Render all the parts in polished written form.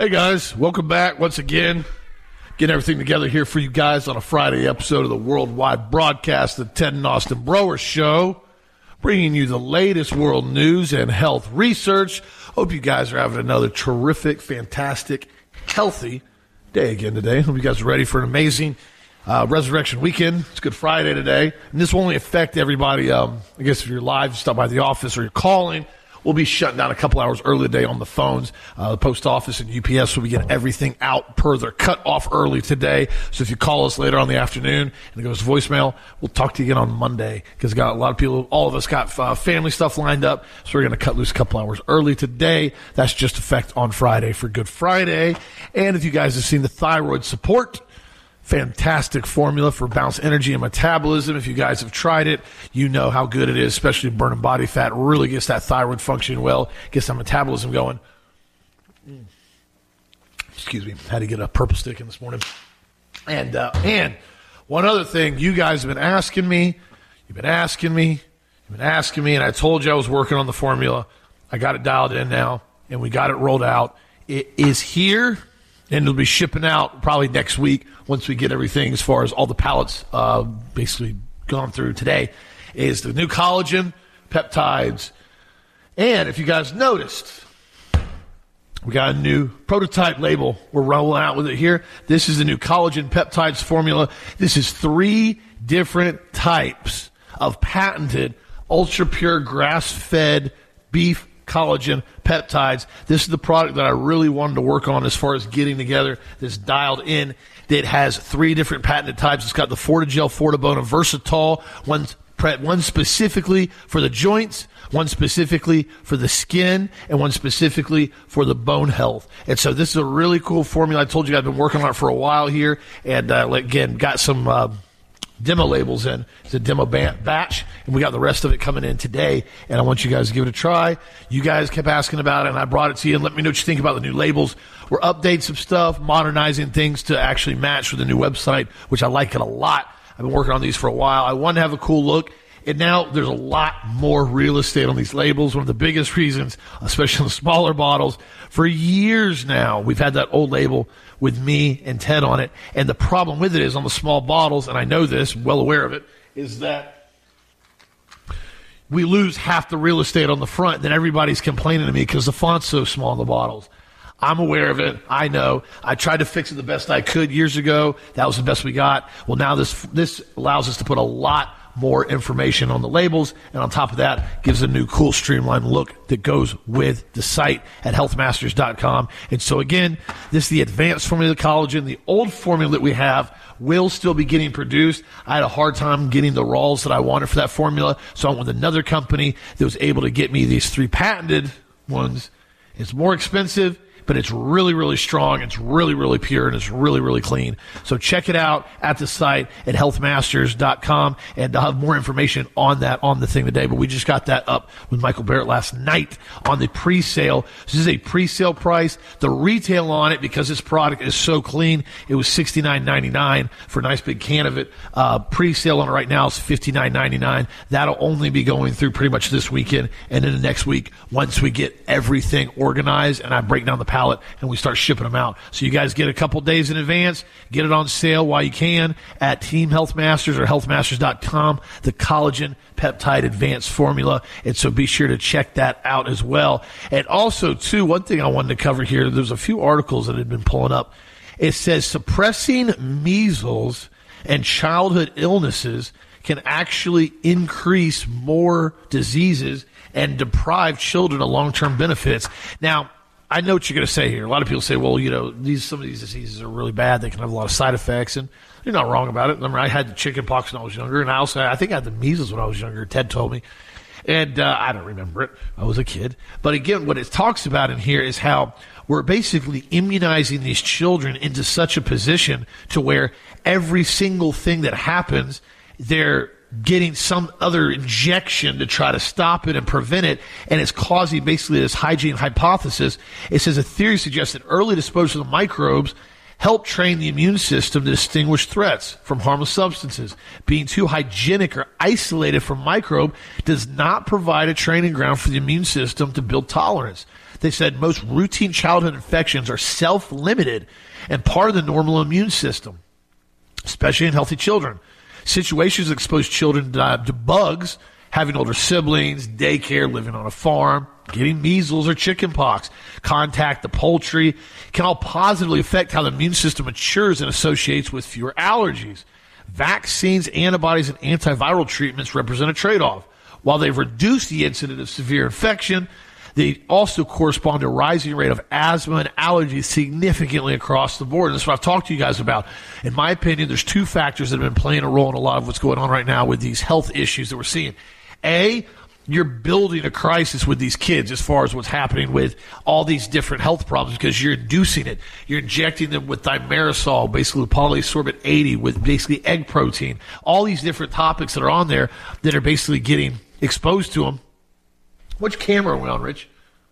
Hey guys, welcome back once again. Getting everything together here for you guys on a Friday episode of the worldwide broadcast, the Ted and Austin Broer Show, bringing you the latest world news and health research. Hope you guys are having another terrific, fantastic, healthy day again today. Hope you guys are ready for an amazing Resurrection Weekend. It's Good Friday today, and this will only affect everybody. I guess if you're live, stop by the office, or you're calling. We'll be shutting down a couple hours early today on the phones. The post office and UPS will be getting everything out per their cut off early today. So if you call us later on in the afternoon and it goes to voicemail, we'll talk to you again on Monday, because got a lot of people, all of us got family stuff lined up. So we're going to cut loose a couple hours early today. That's just effect on Friday for Good Friday. And if you guys have seen the thyroid support, fantastic formula for balanced energy and metabolism. If you guys have tried it, you know how good it is, especially burning body fat. Really gets that thyroid functioning well, gets that metabolism going. Excuse me, had to get a purple stick in this morning. And one other thing, you guys have been asking me, and I told you I was working on the formula. I got it dialed in now, and we got it rolled out. It is here. And it'll be shipping out probably next week once we get everything as far as all the pallets basically gone through today, is the new collagen peptides. And if you guys noticed, we got a new prototype label. We're rolling out with it here. This is the new collagen peptides formula. This is 3 different types of patented ultra-pure grass-fed beef collagen peptides. This is the product that I really wanted to work on as far as getting together this dialed in. It has 3 different patented types. It's got the Fortigel, Fortibone, and Versatol. One specifically for the joints, one specifically for the skin, and one specifically for the bone health. And so this is a really cool formula. I told you I've been working on it for a while here, and again, got some demo labels in. It's a demo batch, and we got the rest of it coming in today, and I want you guys to give it a try. You guys kept asking about it, and I brought it to you, and let me know what you think about the new labels. We're updating some stuff, modernizing things to actually match with the new website, which I like it a lot. I've been working on these for a while. I want to have a cool look, and now there's a lot more real estate on these labels. One of the biggest reasons, especially on the smaller bottles, for years now, we've had that old label with me and Ted on it. And the problem with it is on the small bottles, and I know this, well aware of it, is that we lose half the real estate on the front. Then everybody's complaining to me because the font's so small on the bottles. I'm aware of it. I know. I tried to fix it the best I could years ago. That was the best we got. Well, now this allows us to put a lot more information on the labels, and on top of that, gives a new cool streamlined look that goes with the site at healthmasters.com. And so again, this is the advanced formula of collagen. The old formula that we have will still be getting produced. I had a hard time getting the raws that I wanted for that formula, so I went with another company that was able to get me these 3 patented ones. It's more expensive, but it's really, really strong. It's really, really pure, and it's really, really clean. So check it out at the site at healthmasters.com, and I'll have more information on that on the thing today. But we just got that up with Michael Barrett last night on the pre-sale. This is a pre-sale price. The retail on it, because this product is so clean, it was $69.99 for a nice big can of it. Pre-sale on it right now is $59.99. That'll only be going through pretty much this weekend and then the next week once we get everything organized and I break down the pallet and we start shipping them out. So you guys get a couple days in advance, get it on sale while you can at Team Health Masters or healthmasters.com, the collagen peptide advanced formula. And so be sure to check that out as well. And also, too, one thing I wanted to cover here, there's a few articles that had been pulling up. It says suppressing measles and childhood illnesses can actually increase more diseases and deprive children of long-term benefits. Now, I know what you're going to say here. A lot of people say, well, you know, some of these diseases are really bad. They can have a lot of side effects, and you're not wrong about it. Remember, I had the chicken pox when I was younger, and I think I had the measles when I was younger. Ted told me, and I don't remember it. I was a kid. But again, what it talks about in here is how we're basically immunizing these children into such a position to where every single thing that happens, they're getting some other injection to try to stop it and prevent it, and it's causing basically this hygiene hypothesis. It says a theory suggests that early disposal of microbes help train the immune system to distinguish threats from harmless substances. Being too hygienic or isolated from microbe does not provide a training ground for the immune system to build tolerance. They said most routine childhood infections are self-limited and part of the normal immune system, especially in healthy children. Situations that expose children to bugs, having older siblings, daycare, living on a farm, getting measles or chicken pox, contact the poultry, can all positively affect how the immune system matures and associates with fewer allergies. Vaccines, antibodies, and antiviral treatments represent a trade-off. While they've reduced the incidence of severe infection, they also correspond to a rising rate of asthma and allergies significantly across the board. And that's what I've talked to you guys about. In my opinion, there's two factors that have been playing a role in a lot of what's going on right now with these health issues that we're seeing. A, you're building a crisis with these kids as far as what's happening with all these different health problems because you're inducing it. You're injecting them with thimerosal, basically polysorbate 80, with basically egg protein. All these different topics that are on there that are basically getting exposed to them. Which camera are we on, Rich?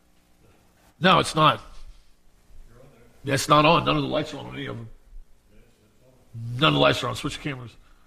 No, it's not. Yeah, it's not on. None of the lights are on any of them. None of the lights are on. Switch the cameras.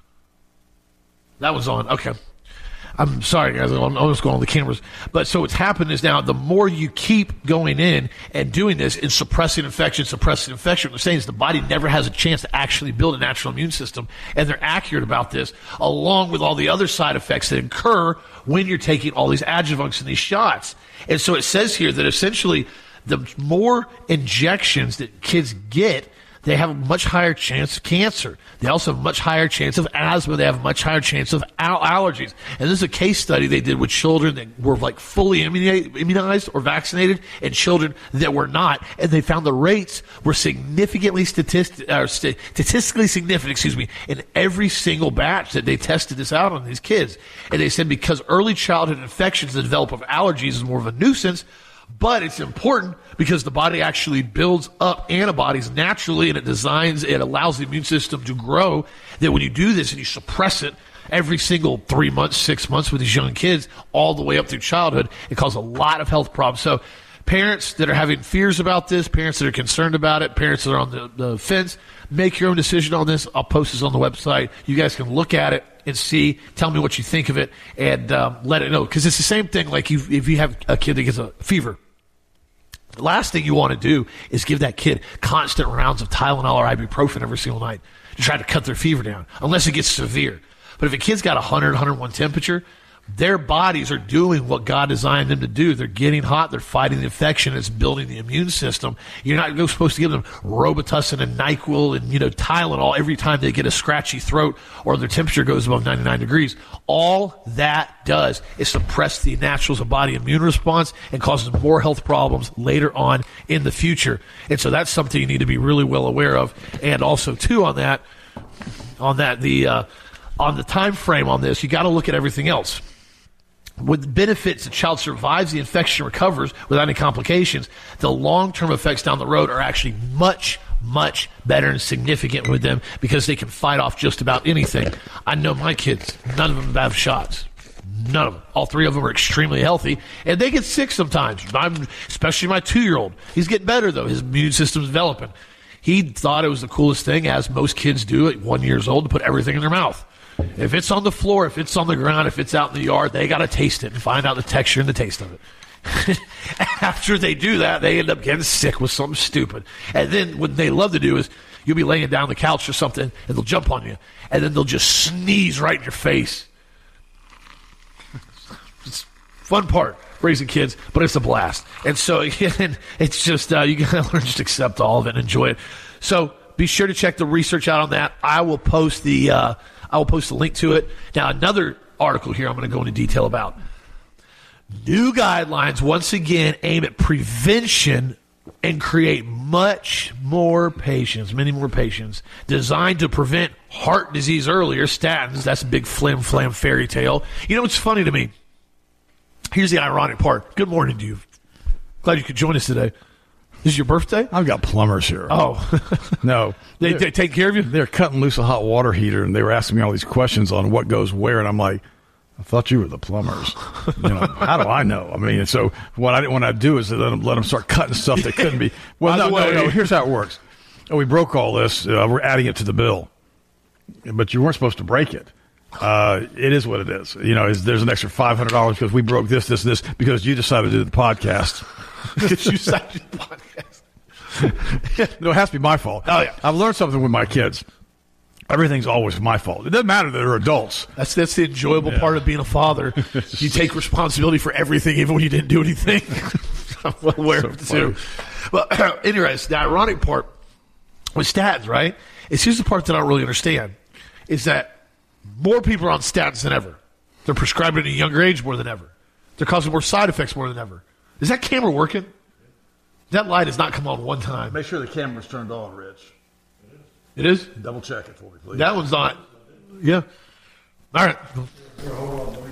That one's on. Okay. I'm sorry, guys. I'm almost going on the cameras. But so what's happened is now the more you keep going in and doing this and suppressing infection, what they're saying is the body never has a chance to actually build a natural immune system. And they're accurate about this, along with all the other side effects that occur when you're taking all these adjuvants and these shots. And so it says here that essentially the more injections that kids get, they have a much higher chance of cancer. They also have a much higher chance of asthma. They have a much higher chance of allergies. And this is a case study they did with children that were like fully immunized or vaccinated and children that were not. And they found the rates were significantly statistically significant, in every single batch that they tested this out on these kids. And they said because early childhood infections, the development of allergies is more of a nuisance, but it's important because the body actually builds up antibodies naturally and it allows the immune system to grow, that when you do this and you suppress it every single 3 months, 6 months with these young kids, all the way up through childhood, it causes a lot of health problems. So parents that are having fears about this, parents that are concerned about it, parents that are on the fence, make your own decision on this. I'll post this on the website. You guys can look at it and see, tell me what you think of it, and let it know. Because it's the same thing like if you have a kid that gets a fever. The last thing you want to do is give that kid constant rounds of Tylenol or ibuprofen every single night to try to cut their fever down, unless it gets severe. But if a kid's got 100, 101 temperature, their bodies are doing what God designed them to do. They're getting hot. They're fighting the infection. It's building the immune system. You're not supposed to give them Robitussin and NyQuil and, Tylenol every time they get a scratchy throat or their temperature goes above 99 degrees. All that does is suppress the naturals of body immune response and causes more health problems later on in the future. And so that's something you need to be really well aware of. And also, too, on the time frame on this, you got to look at everything else. With the benefits, the child survives the infection, recovers without any complications. The long-term effects down the road are actually much, much better and significant with them because they can fight off just about anything. I know my kids, none of them have shots. None of them. All three of them are extremely healthy, and they get sick sometimes, especially my 2-year-old. He's getting better, though. His immune system's developing. He thought it was the coolest thing, as most kids do at 1 year old, to put everything in their mouth. If it's on the floor, if it's on the ground, if it's out in the yard, they got to taste it and find out the texture and the taste of it. After they do that, they end up getting sick with something stupid. And then what they love to do is you'll be laying down on the couch or something, and they'll jump on you, and then they'll just sneeze right in your face. It's a fun part, raising kids, but it's a blast. And so again, it's just you got to learn to just accept all of it and enjoy it. So be sure to check the research out on that. I will post the link to it. Now, another article here I'm going to go into detail about. New guidelines, once again, aim at prevention and create many more patients, designed to prevent heart disease earlier. Statins, that's a big flim fairy tale. You know what's funny to me? Here's the ironic part. Good morning to you. Glad you could join us today. This is your birthday? I've got plumbers here. Oh. No. They take care of you? They're cutting loose a hot water heater, and they were asking me all these questions on what goes where, and I'm like, I thought you were the plumbers. How do I know? I mean, so what I didn't want to do is let them start cutting stuff that couldn't be. Well, no. Here's how it works. We broke all this. We're adding it to the bill. But you weren't supposed to break it. It is what it is. There's an extra $500 because we broke this because you decided to do the podcast. You decided to do the podcast. No, it has to be my fault. Oh, yeah. I've learned something with my kids. Everything's always my fault. It doesn't matter that they're adults. That's the enjoyable part of being a father. You take responsibility for everything, even when you didn't do anything. I'm well aware of it, too. But anyways, the ironic part with statins, right? It's here's the part that I don't really understand, is that more people are on statins than ever. They're prescribed at a younger age more than ever. They're causing more side effects more than ever. Is that camera working? That light has not come on one time. Make sure the camera's turned on, Rich. It is? Double check it for me, please. That one's not. Yeah. All right. Here, hold on. Let me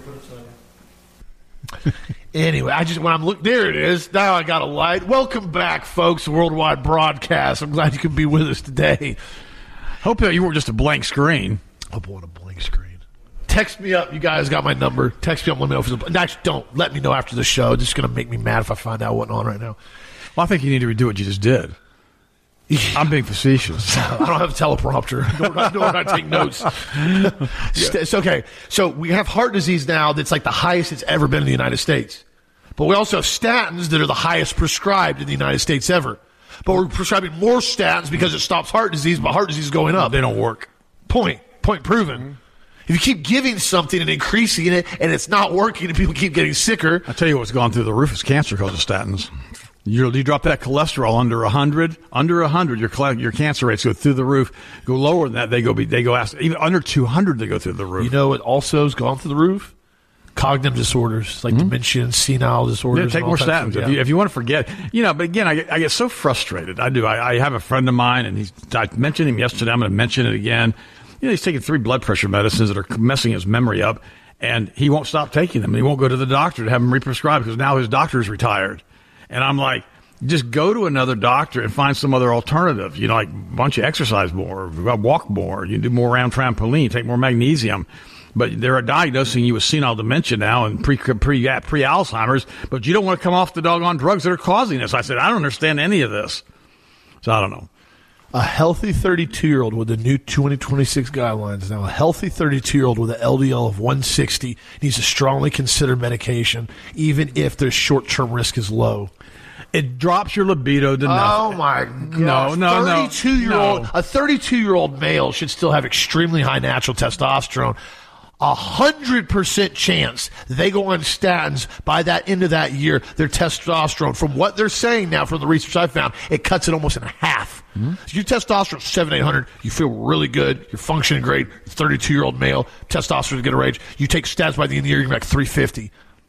put it Anyway, when I'm looking, there it is. Now I got a light. Welcome back, folks, Worldwide Broadcast. I'm glad you can be with us today. Hope that you weren't just a blank screen. I want a blank screen. Text me up. You guys got my number. Text me up. Let me know if it's actually, don't let me know after the show. It's just going to make me mad if I find out what's on right now. Well, I think you need to redo what you just did. I'm being facetious. I don't have a teleprompter, nor do I take notes. It's okay. So we have heart disease now that's like the highest it's ever been in the United States. But we also have statins that are the highest prescribed in the United States ever. But we're prescribing more statins because it stops heart disease, but heart disease is going up. They don't work. Point proven. Mm-hmm. If you keep giving something and increasing it and it's not working and people keep getting sicker. I tell you what's gone through the roof is cancer because of statins. You drop that cholesterol under 100, your cancer rates go through the roof. Go lower than that, they go even under 200, they go through the roof. You know what also has gone through the roof? Cognitive disorders like dementia and senile disorders. Yeah, take more statins if you want to forget. But again, I get so frustrated. I do. I have a friend of mine, and I mentioned him yesterday. I'm going to mention it again. He's taking 3 blood pressure medicines that are messing his memory up, and he won't stop taking them. And he won't go to the doctor to have them re-prescribed because now his doctor is retired. And I'm like, just go to another doctor and find some other alternative. Like, why don't you exercise more, walk more, you do more around trampoline, take more magnesium. But they're diagnosing you with senile dementia now and pre-Alzheimer's, but you don't want to come off the doggone drugs that are causing this. I said, I don't understand any of this. So I don't know. A healthy 32-year-old with the new 2026 guidelines now, a healthy 32-year-old with an LDL of 160 needs to strongly consider medication, even if their short-term risk is low. It drops your libido to nothing. Oh, my gosh. No. A 32-year-old male should still have extremely high natural testosterone. 100% chance they go on statins by that end of that year, their testosterone, from what they're saying now from the research I found, it cuts it almost in half. Mm-hmm. So your testosterone is 700-800, you feel really good, you're functioning great, 32-year-old male, testosterone is good range. You take statins by the end of the year, you're like 350.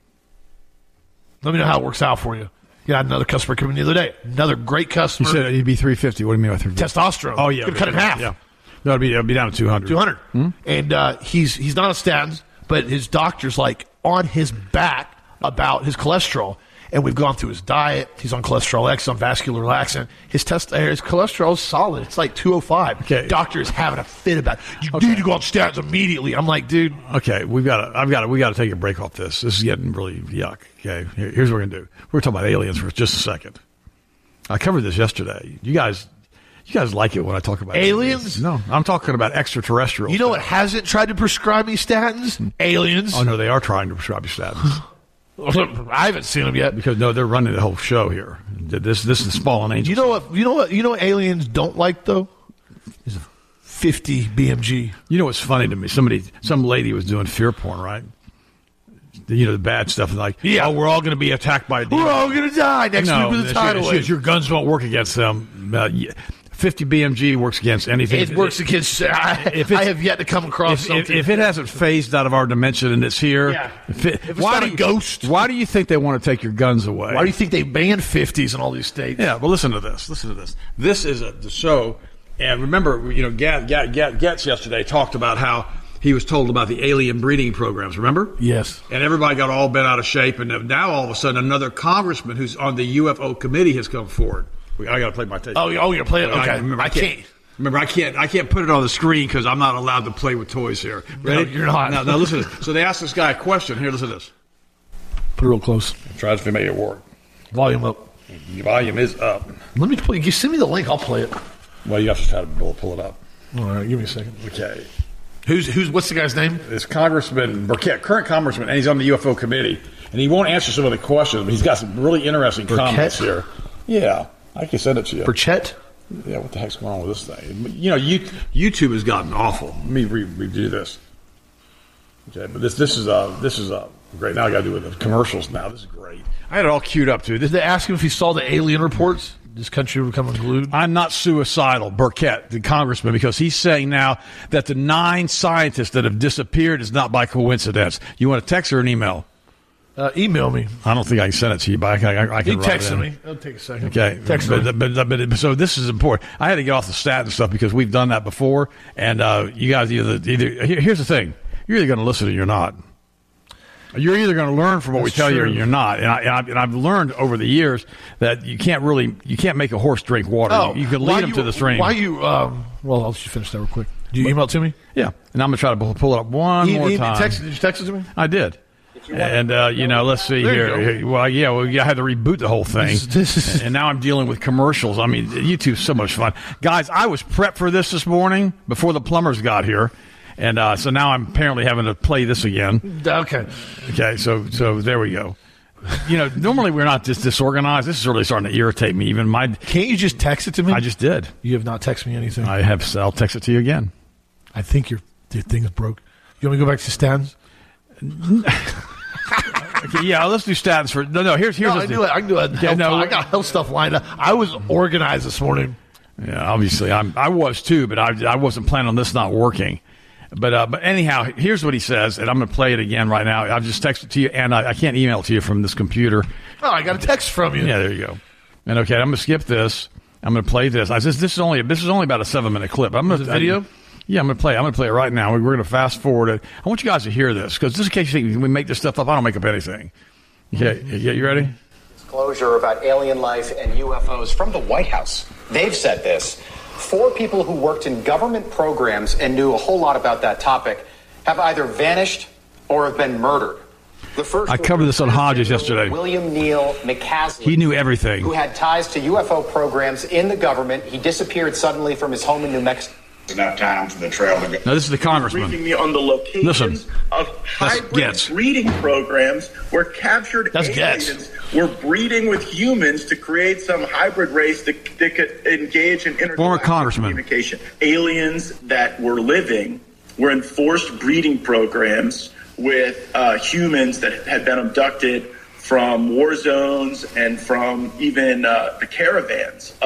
Let me know how it works out for you. Yeah, another customer came in the other day. Another great customer. You said it'd be 350. What do you mean by 350? Testosterone. Oh, yeah. Could cut it in half. Yeah. No, it'd be down to 200. 200. Mm-hmm. And he's not on statins, but his doctor's like on his back about his cholesterol. And we've gone through his diet. He's on cholesterol X, on vascular relaxant. His cholesterol is solid. It's like 205. Okay. Doctor is having a fit about it. You need to go on statins immediately. I'm like, dude. Okay, we got to take a break off this. This is getting really yuck. Okay, here's what we're gonna do. We're talking about aliens for just a second. I covered this yesterday. You guys like it when I talk about aliens? No, I'm talking about extraterrestrials. You know what hasn't tried to prescribe me statins? Aliens. Oh no, they are trying to prescribe you statins. I haven't seen them yet because they're running the whole show here. This is fallen angels. You know what aliens don't like though? Is 50 BMG. You know what's funny to me? Some lady was doing fear porn, right? The bad stuff, like, yeah, we're all going to be attacked by a demon. We're all going to die next week with a tidal wave. Your guns won't work against them. 50 BMG works against anything. It works against. I have yet to come across something. If it hasn't phased out of our dimension and it's here, yeah. If it's not a ghost. Why do you think they want to take your guns away? Why do you think they banned 50s in all these states? Yeah, but listen to this. This is the show. And remember, Getz yesterday talked about how he was told about the alien breeding programs, remember? Yes. And everybody got all bent out of shape, and now all of a sudden another congressman who's on the UFO committee has come forward. I got to play my tape. Oh, you're going to play it? Okay. I can't. Remember, I can't put it on the screen because I'm not allowed to play with toys here. Ready? No, you're not. Now listen to this. So they asked this guy a question. Here, listen to this. Put it real close. Try to make it work. Volume up. The volume is up. Let me play. You send me the link. I'll play it. Well, you have to try to pull it up. All right. Give me a second. Okay. What's the guy's name? It's Congressman Burkett, current congressman, and he's on the UFO committee. And he won't answer some of the questions, but he's got some really interesting comments here. Yeah, I can send it to you. Burchett? Yeah, what the heck's going on with this thing? You know, YouTube has gotten awful. Let me redo this. Okay, but this is great. Now I got to do it with the commercials. Now this is great. I had it all queued up too. Did they ask him if he saw the alien reports? This country would become unglued. I'm not suicidal, Burkett, the congressman, because he's saying now that the 9 scientists that have disappeared is not by coincidence. You want a text or an email? Email me. I don't think I can send it to you, but I can you write text it in. me. It'll take a second. Okay. Text me. But so this is important. I had to get off the stat and stuff because we've done that before. And you guys either here's the thing. You're either going to listen or you're not. You're either going to learn from what we tell you or you're not. And I've learned over the years that you can't make a horse drink water. Oh, you can lead them to the stream. Why you? Well, I'll let you finish that real quick. Do you email it to me? Yeah. And I'm going to try to pull it up one more time. Did you text it to me? I did. And, let's see here. Well, I had to reboot the whole thing. And now I'm dealing with commercials. I mean, YouTube's so much fun. Guys, I was prepped for this morning before the plumbers got here. And so now I'm apparently having to play this again. Okay. Okay, so there we go. Normally we're not this disorganized. This is really starting to irritate me. Can't you just text it to me? I just did. You have not texted me anything. I have. I'll text it to you again. I think your thing is broke. You want me to go back to statins? Okay, yeah, let's do statins for. No. Here's. I can do it. I got health stuff lined up. I was organized this morning. Yeah, obviously I was too, but I wasn't planning on this not working. But anyhow, here's what he says, and I'm going to play it again right now. I've just texted it to you, and I can't email it to you from this computer. Oh, I got a text from you. Yeah, there you go. And okay, I'm going to skip this. I'm going to play this. This is only about a 7-minute clip. I'm going to video. Yeah, I'm going to play. I'm going to play it right now. We're going to fast forward it. I want you guys to hear this because just in case you think we make this stuff up, I don't make up anything. Okay, you ready? Disclosure about alien life and UFOs from the White House. They've said this. 4 people who worked in government programs and knew a whole lot about that topic have either vanished or have been murdered. The first I covered this on Hodges yesterday. William Neal McCasley. He knew everything. Who had ties to UFO programs in the government. He disappeared suddenly from his home in New Mexico. Enough time for the trail to go. Now, this is the congressman. Briefing me on the locations of hybrid breeding programs where captured aliens were breeding with humans to create some hybrid race that could engage in intergalactic communication. Aliens that were living were in forced breeding programs with humans that had been abducted from war zones and from even the caravans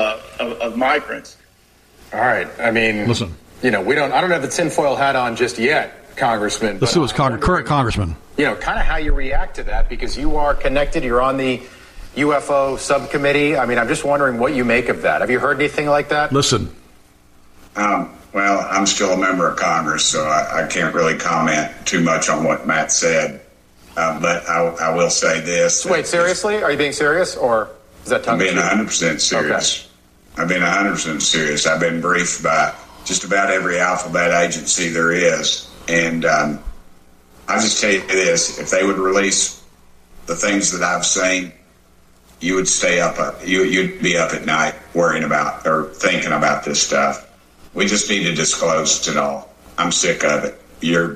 of migrants. All right. I mean, listen. I don't have the tinfoil hat on just yet, Congressman. Let's do what's current congressman. Kind of how you react to that because you are connected. You're on the UFO subcommittee. I mean, I'm just wondering what you make of that. Have you heard anything like that? Listen. Well, I'm still a member of Congress, so I can't really comment too much on what Matt said. But I will say this. Wait, seriously? Are you being serious or is that tongue? I'm being 100% serious. Okay. I've been 100% serious. I've been briefed by just about every alphabet agency there is. And I'll just tell you this. If they would release the things that I've seen, you would stay up. You'd be up at night worrying about or thinking about this stuff. We just need to disclose it all. I'm sick of it.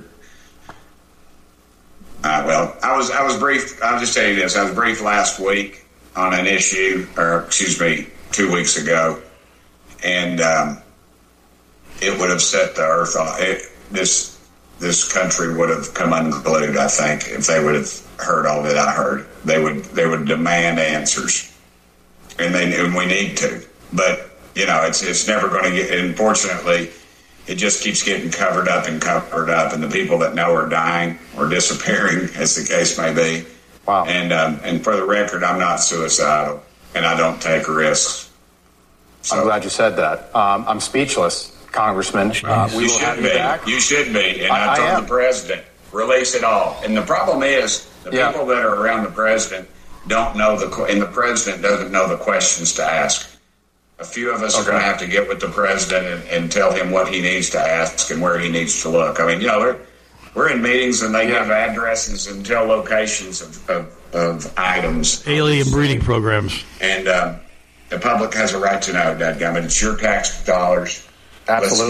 I was briefed. I'll just tell you this. I was briefed last week on an issue, 2 weeks ago, and it would have set the earth off. This country would have come unglued, I think, if they would have heard all that I heard. They would demand answers, and we need to. But it's never going to get. Unfortunately, it just keeps getting covered up, and the people that know are dying or disappearing, as the case may be. Wow. And for the record, I'm not suicidal. And I don't take risks. So, I'm glad you said that. I'm speechless, Congressman. You should be. Back. You should be. And I told the president, release it all. And the problem is, people that are around the president don't know and the president doesn't know the questions to ask. A few of us are going to have to get with the president and tell him what he needs to ask and where he needs to look. I mean, we're in meetings and they give addresses and tell locations of items. Alien breeding programs. And the public has a right to know, dadgummit. It's your tax dollars. Absolutely.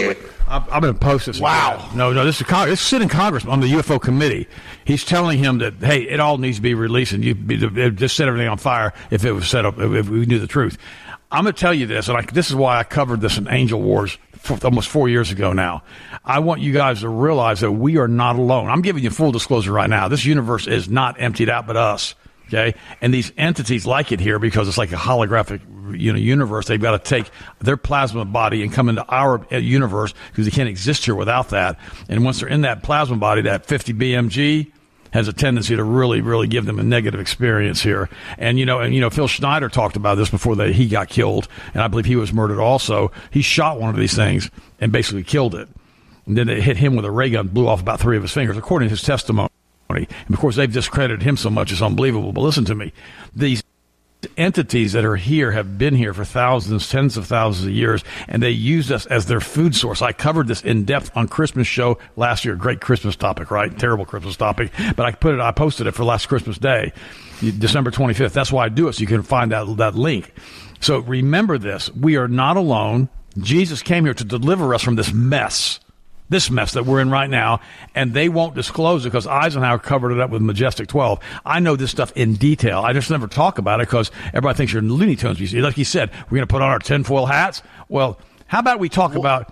I'm going to post this. Wow. Again. No, this is sitting Congress on the UFO committee. He's telling him that, hey, it all needs to be released, and you just set everything on fire if it was set up, if we knew the truth. I'm going to tell you this, and this is why I covered this in Angel Wars almost 4 years ago now. I want you guys to realize that we are not alone. I'm giving you full disclosure right now. This universe is not emptied out but us. Okay, and these entities like it here because it's like a holographic, universe. They've got to take their plasma body and come into our universe because they can't exist here without that. And once they're in that plasma body, that 50 BMG has a tendency to really, really give them a negative experience here. And Phil Schneider talked about this before he got killed, and I believe he was murdered also. He shot one of these things and basically killed it. And then it hit him with a ray gun, blew off about 3 of his fingers, according to his testimony. And of course, they've discredited him so much, it's unbelievable. But listen to me. These entities that are here have been here for thousands, tens of thousands of years, and they use us as their food source. I covered this in depth on Christmas show last year. Great Christmas topic, right? Terrible Christmas topic. But I posted it for last Christmas Day, December 25th. That's why I do it, so you can find that link. So remember this. We are not alone. Jesus came here to deliver us from this mess that we're in right now, and they won't disclose it because Eisenhower covered it up with Majestic 12. I know this stuff in detail. I just never talk about it because everybody thinks you're in Looney Tunes. Like he said, we're going to put on our tinfoil hats. Well, how about we talk about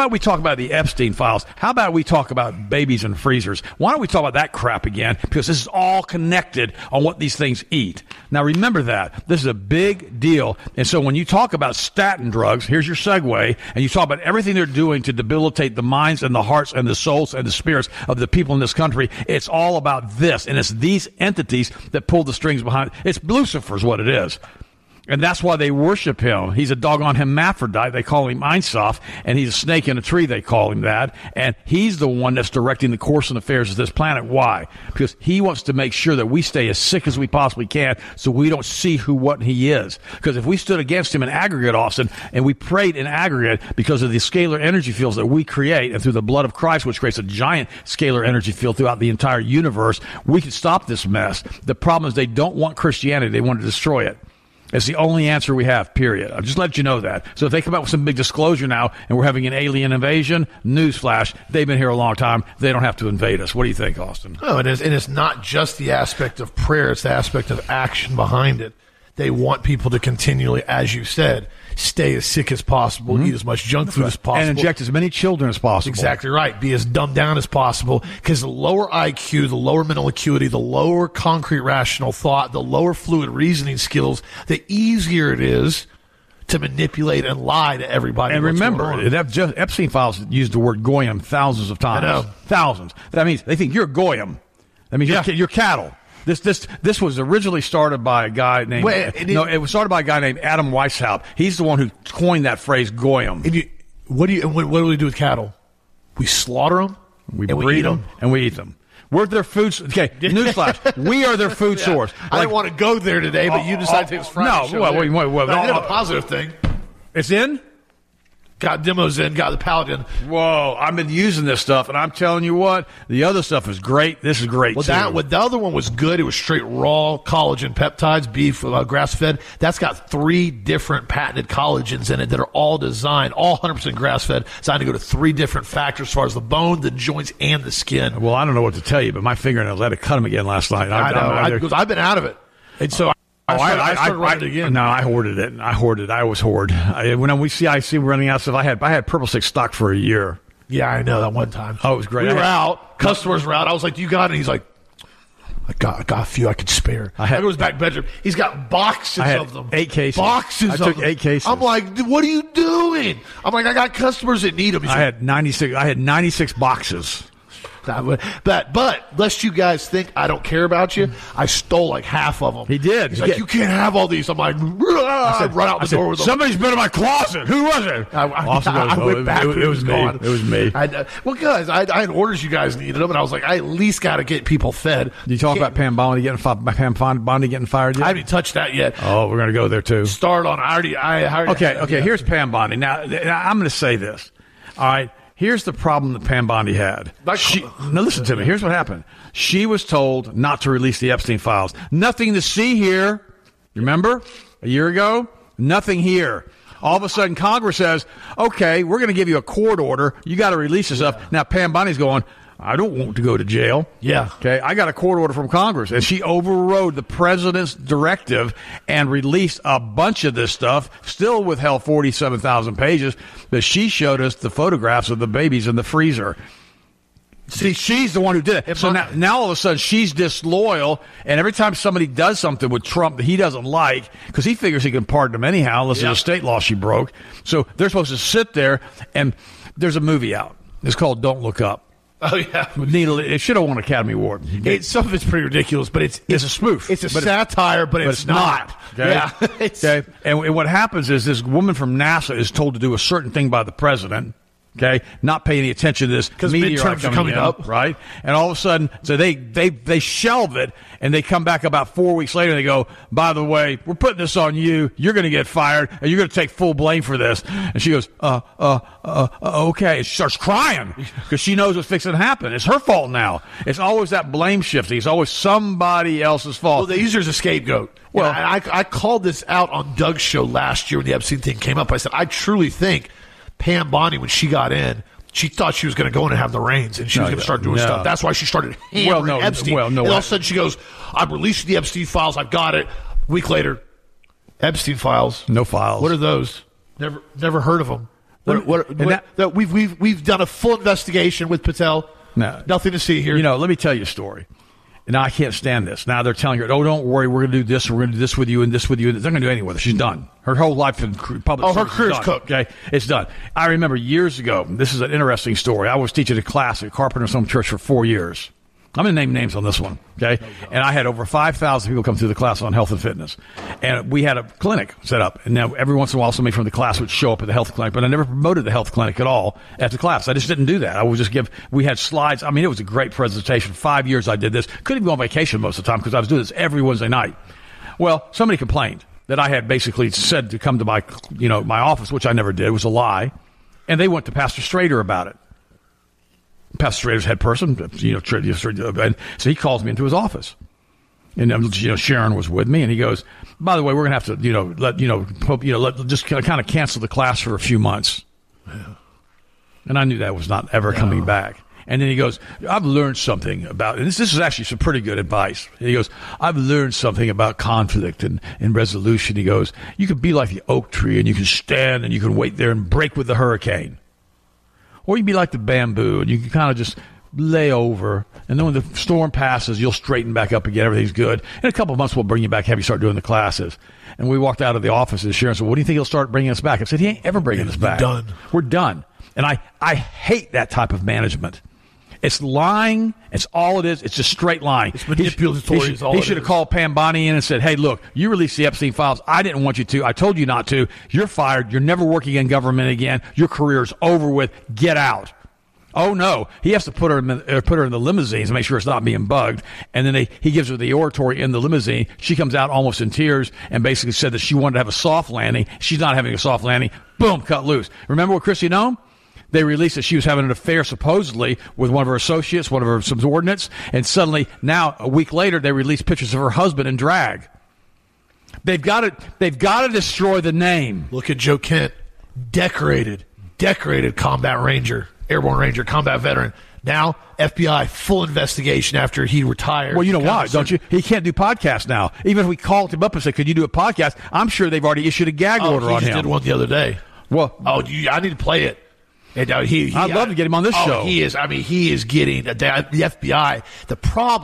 the Epstein files? How about we talk about babies in freezers? Why don't we talk about that crap again? Because this is all connected on what these things eat. Now, remember that. This is a big deal. And so when you talk about statin drugs, here's your segue, and you talk about everything they're doing to debilitate the minds and the hearts and the souls and the spirits of the people in this country, it's all about this. And it's these entities that pull the strings behind it. It's Lucifer is what it is. And that's why they worship him. He's a doggone hermaphrodite. They call him Ein Sof, and he's a snake in a tree. They call him that. And he's the one that's directing the course and affairs of this planet. Why? Because he wants to make sure that we stay as sick as we possibly can so we don't see what he is. Because if we stood against him in aggregate, Austin, and we prayed in aggregate because of the scalar energy fields that we create and through the blood of Christ, which creates a giant scalar energy field throughout the entire universe, we could stop this mess. The problem is they don't want Christianity. They want to destroy it. It's the only answer we have, period. I'll just let you know that. So if they come out with some big disclosure now and we're having an alien invasion, newsflash, they've been here a long time. They don't have to invade us. What do you think, Austin? No, and it's not just the aspect of prayer. It's the aspect of action behind it. They want people to continually, as you said, stay as sick as possible, eat as much junk food as possible. And inject as many children as possible. Exactly right. Be as dumbed down as possible because the lower IQ, the lower mental acuity, the lower concrete rational thought, the lower fluid reasoning skills, the easier it is to manipulate and lie to everybody. And remember, Epstein files used the word goyim thousands of times. I know. Thousands. That means they think you're goyim. That means you're cattle. This was originally started by a guy named it was started by a guy named Adam Weishaupt. He's the one who coined that phrase goyim. What do we do with cattle? We slaughter them, we breed them, and we eat them. We're their food. Okay, newsflash: we are their food source. I didn't want to go there today, but you decided to take this Friday. No, wait. I did a positive thing. It's in. Got demos in, got the Paladin. Whoa, I've been using this stuff, and I'm telling you what, the other stuff is great. This is great, too. The other one was good. It was straight raw collagen peptides, beef, grass-fed. That's got 3 different patented collagens in it that are all designed, all 100% grass-fed, designed to go to 3 different factors as far as the bone, the joints, and the skin. Well, I don't know what to tell you, but my fingernails, I had to cut them again last night. I've been out of it. And so I started running it again. No, I hoarded it. I always hoard. When we see IC running out of stuff, I had Purple Stick stock for a year. Yeah, I know that one time. Oh, it was great. We were out. Customers were out. I was like, "Do you got it?" And he's like, I got a few I could spare. I go to his back bedroom. He's got boxes of them. 8 cases. Boxes of them. I took 8 cases. I'm like, what are you doing? I'm like, I got customers that need them. I had 96 boxes. But lest you guys think I don't care about you, I stole like half of them. He did. He's like, you can't have all these. I'm like, I run out the door with them. Somebody's been in my closet. Who was it? I went back. It was me. It was me. Guys, I had orders you guys needed them, and I was like, I at least got to get people fed. Did you talk about Pam Bondi getting fired yet? I haven't touched that yet. Oh, we're going to go there too. Start on. Okay. Here's Pam Bondi. Now, I'm going to say this. All right. Here's the problem that Pam Bondi had. Now listen to me. Here's what happened. She was told not to release the Epstein files. Nothing to see here. Remember? A year ago? Nothing here. All of a sudden, Congress says, okay, we're going to give you a court order. You got to release this stuff. Now, Pam Boendi's going, I don't want to go to jail. Yeah. Okay. I got a court order from Congress, and she overrode the president's directive and released a bunch of this stuff, still withheld 47,000 pages, but she showed us the photographs of the babies in the freezer. See, she's the one who did it. So now all of a sudden she's disloyal, and every time somebody does something with Trump that he doesn't like, because he figures he can pardon him anyhow, unless there's a state law she broke. So they're supposed to sit there, and there's a movie out. It's called Don't Look Up. Oh, yeah. It should have won an Academy Award. Some of it's pretty ridiculous, but it's a spoof. It's a satire, but it's not. Okay? Yeah. Okay. And what happens is this woman from NASA is told to do a certain thing by the president. Okay, not pay any attention to this because midterms are coming up, right? And all of a sudden, so they shelve it, and they come back about 4 weeks later, and they go, by the way, we're putting this on you. You're going to get fired, and you're going to take full blame for this. And she goes, okay. And she starts crying because she knows what's fixing to happen. It's her fault now. It's always that blame shifting. It's always somebody else's fault. Well, they use her as a scapegoat. Well, I called this out on Doug's show last year when the Epstein thing came up. I said, I truly think Pam Bondi, when she got in, she thought she was going to go in and have the reins, and she was going to start doing stuff. That's why she started hammering Epstein. And all of a sudden she goes, I'm releasing the Epstein files. I've got it. A week later, Epstein files. No files. What are those? Never heard of them. We've done a full investigation with Patel. No. Nothing to see here. Let me tell you a story. Now, I can't stand this. Now they're telling her, oh, don't worry, we're going to do this, and we're going to do this with you, and this with you. They're going to do anything with her. She's done. Her whole life in public her career's cooked. Okay, it's done. I remember years ago, this is an interesting story. I was teaching a class at Carpenter's Home Church for 4 years. I'm going to name names on this one, okay? And I had over 5,000 people come through the class on health and fitness. And we had a clinic set up. And now every once in a while, somebody from the class would show up at the health clinic. But I never promoted the health clinic at all at the class. I just didn't do that. I would just we had slides. I mean, it was a great presentation. 5 years I did this. Couldn't even go on vacation most of the time because I was doing this every Wednesday night. Well, somebody complained that I had basically said to come to my office, which I never did. It was a lie. And they went to Pastor Strader about it. Pastor Strader's head person, and so he calls me into his office, and Sharon was with me, and he goes, "By the way, we're going to have to, just kind of cancel the class for a few months." Yeah. And I knew that was not ever coming back. And then he goes, "I've learned something about," and this is actually some pretty good advice. And he goes, "I've learned something about conflict and resolution." He goes, "You can be like the oak tree, and you can stand, and you can wait there and break with the hurricane. Or you can be like the bamboo, and you can kind of just lay over, and then when the storm passes, you'll straighten back up again. Everything's good. In a couple of months, we'll bring you back, have you start doing the classes." And we walked out of the office, and Sharon said, "What do you think he'll start bringing us back?" I said, "He ain't ever bringing us back. We're done." And I hate that type of management. It's lying. It's all it is. It's just straight lying. It's manipulatory. He should have called Pam Bondi in and said, "Hey, look, you released the Epstein files. I didn't want you to. I told you not to. You're fired. You're never working in government again. Your career's over with. Get out." Oh, no. He has to put her in the limousines and make sure it's not being bugged. And then he gives her the oratory in the limousine. She comes out almost in tears and basically said that she wanted to have a soft landing. She's not having a soft landing. Boom, cut loose. Remember with Kristi Noem? They released that she was having an affair supposedly with one of her associates, one of her subordinates. And suddenly, now, a week later, they released pictures of her husband in drag. They've got to destroy the name. Look at Joe Kent. Decorated combat ranger. Airborne Ranger, combat veteran. Now, FBI, full investigation after he retired. Well, you know why, don't you? He can't do podcasts now. Even if we called him up and said, "Could you do a podcast?" I'm sure they've already issued a gag order on him. He did one the other day. Well, I need to play it. And, I'd love to get him on this show. He is getting the FBI. The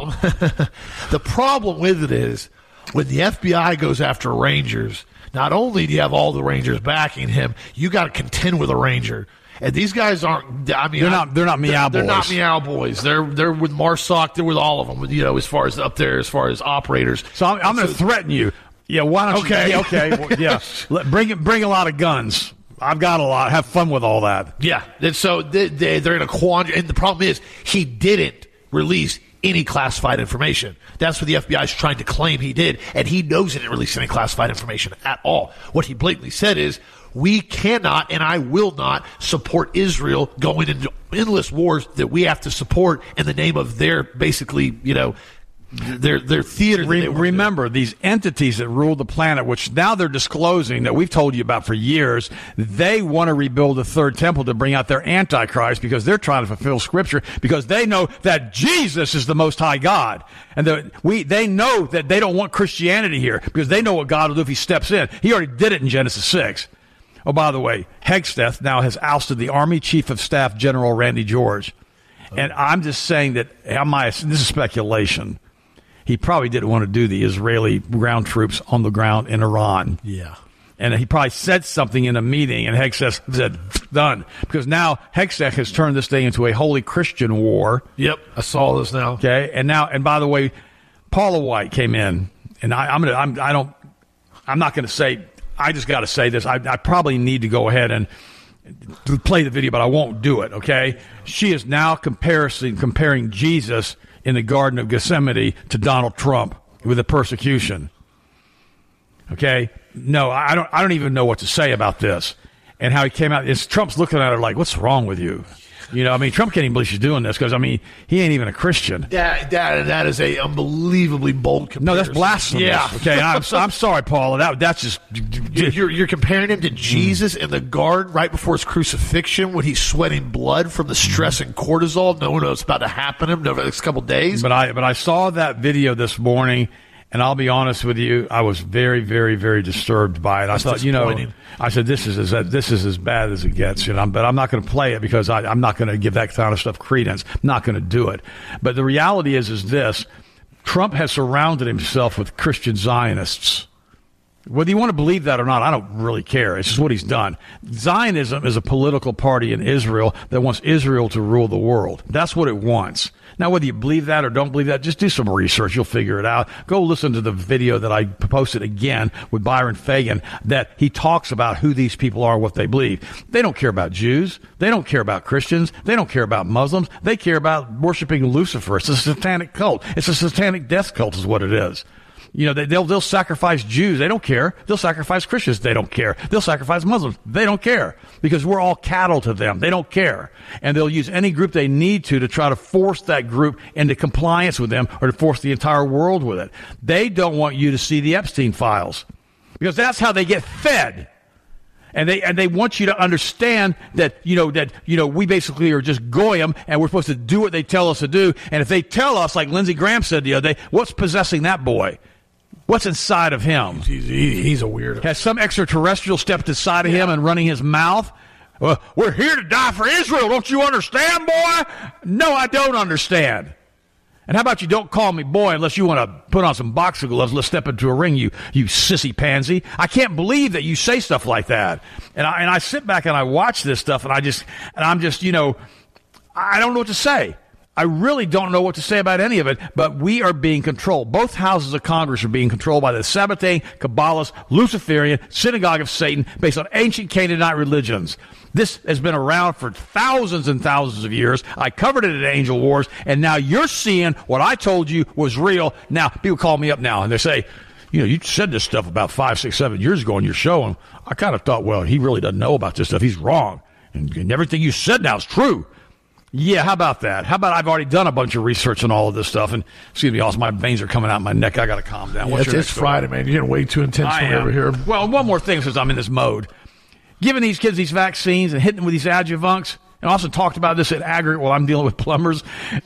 problem with it is when the FBI goes after Rangers, not only do you have all the Rangers backing him, you got to contend with a Ranger. And these guys aren't. I mean, they're not meow boys. They're not meow boys. They're with Marsoc. They're with all of them. As far as up there, as far as operators. So I'm going to threaten you. Yeah. Why don't you? Okay. Well, yeah. Bring a lot of guns. I've got a lot. Have fun with all that. Yeah. And so they're in a quandary. And the problem is he didn't release any classified information. That's what the FBI is trying to claim he did. And he knows he didn't release any classified information at all. What he blatantly said is, we cannot and I will not support Israel going into endless wars that we have to support in the name of their basically, their theater. Remember, these entities that rule the planet, which now they're disclosing that we've told you about for years, they want to rebuild the third temple to bring out their Antichrist because they're trying to fulfill Scripture because they know that Jesus is the Most High God. And they know that they don't want Christianity here because they know what God will do if he steps in. He already did it in Genesis 6. Oh, by the way, Hegseth now has ousted the Army Chief of Staff General Randy George. And I'm just saying that, this is speculation, he probably didn't want to do the Israeli ground troops on the ground in Iran. Yeah. And he probably said something in a meeting, and Hegseth said, done. Because now Hegseth has turned this thing into a holy Christian war. Yep, I saw this now. Okay, and by the way, Paula White came in, and I'm not going to say, I just got to say this. I probably need to go ahead and play the video, but I won't do it, okay? She is now comparing Jesus in the Garden of Gethsemane to Donald Trump with the persecution. Okay? No, I don't even know what to say about this. And how he came out, Trump's looking at her like, what's wrong with you? You know, I mean, Trump can't even believe she's doing this because, I mean, he ain't even a Christian. That is a unbelievably bold comparison. No, that's blasphemous. Yeah. Okay, I'm sorry, Paula. That's just... You're comparing him to Jesus in the garden right before his crucifixion when he's sweating blood from the stress and cortisol. No one knows what's about to happen to him over the next couple of days. But I saw that video this morning, and I'll be honest with you, I was very, very, very disturbed by it. I thought, I said, this is as bad as it gets, but I'm not going to play it because I'm not going to give that kind of stuff credence. I'm not going to do it. But the reality is this, Trump has surrounded himself with Christian Zionists. Whether you want to believe that or not, I don't really care. It's just what he's done. Zionism is a political party in Israel that wants Israel to rule the world. That's what it wants. Now, whether you believe that or don't believe that, just do some research. You'll figure it out. Go listen to the video that I posted again with Byron Fagan that he talks about who these people are, what they believe. They don't care about Jews. They don't care about Christians. They don't care about Muslims. They care about worshiping Lucifer. It's a satanic cult. It's a satanic death cult is what it is. They'll sacrifice Jews. They don't care. They'll sacrifice Christians. They don't care. They'll sacrifice Muslims. They don't care because we're all cattle to them. They don't care. And they'll use any group they need to try to force that group into compliance with them or to force the entire world with it. They don't want you to see the Epstein files because that's how they get fed. And they want you to understand that we basically are just goyim and we're supposed to do what they tell us to do. And if they tell us, like Lindsey Graham said the other day, what's possessing that boy? What's inside of him? He's a weirdo. Has some extraterrestrial stepped inside of him and running his mouth? Well, we're here to die for Israel. Don't you understand, boy? No, I don't understand. And how about you don't call me boy unless you want to put on some boxing gloves. Let's step into a ring, you sissy pansy. I can't believe that you say stuff like that. And I sit back and I watch this stuff and I'm just, I don't know what to say. I really don't know what to say about any of it, but we are being controlled. Both houses of Congress are being controlled by the Sabbatean, Kabbalist, Luciferian, Synagogue of Satan, based on ancient Canaanite religions. This has been around for thousands and thousands of years. I covered it at Angel Wars, and now you're seeing what I told you was real. Now, people call me up now, and they say, you said this stuff about 5, 6, 7 years ago on your show, and I kind of thought, well, he really doesn't know about this stuff. He's wrong. And everything you said now is true. Yeah, how about that? How about I've already done a bunch of research on all of this stuff, and excuse me, also my veins are coming out my neck. I got to calm down. Yeah, it's Friday, man. You're getting way too intense for me over here. Well, one more thing since I'm in this mode. Giving these kids these vaccines and hitting them with these adjuvants, and also talked about this at aggregate while I'm dealing with plumbers.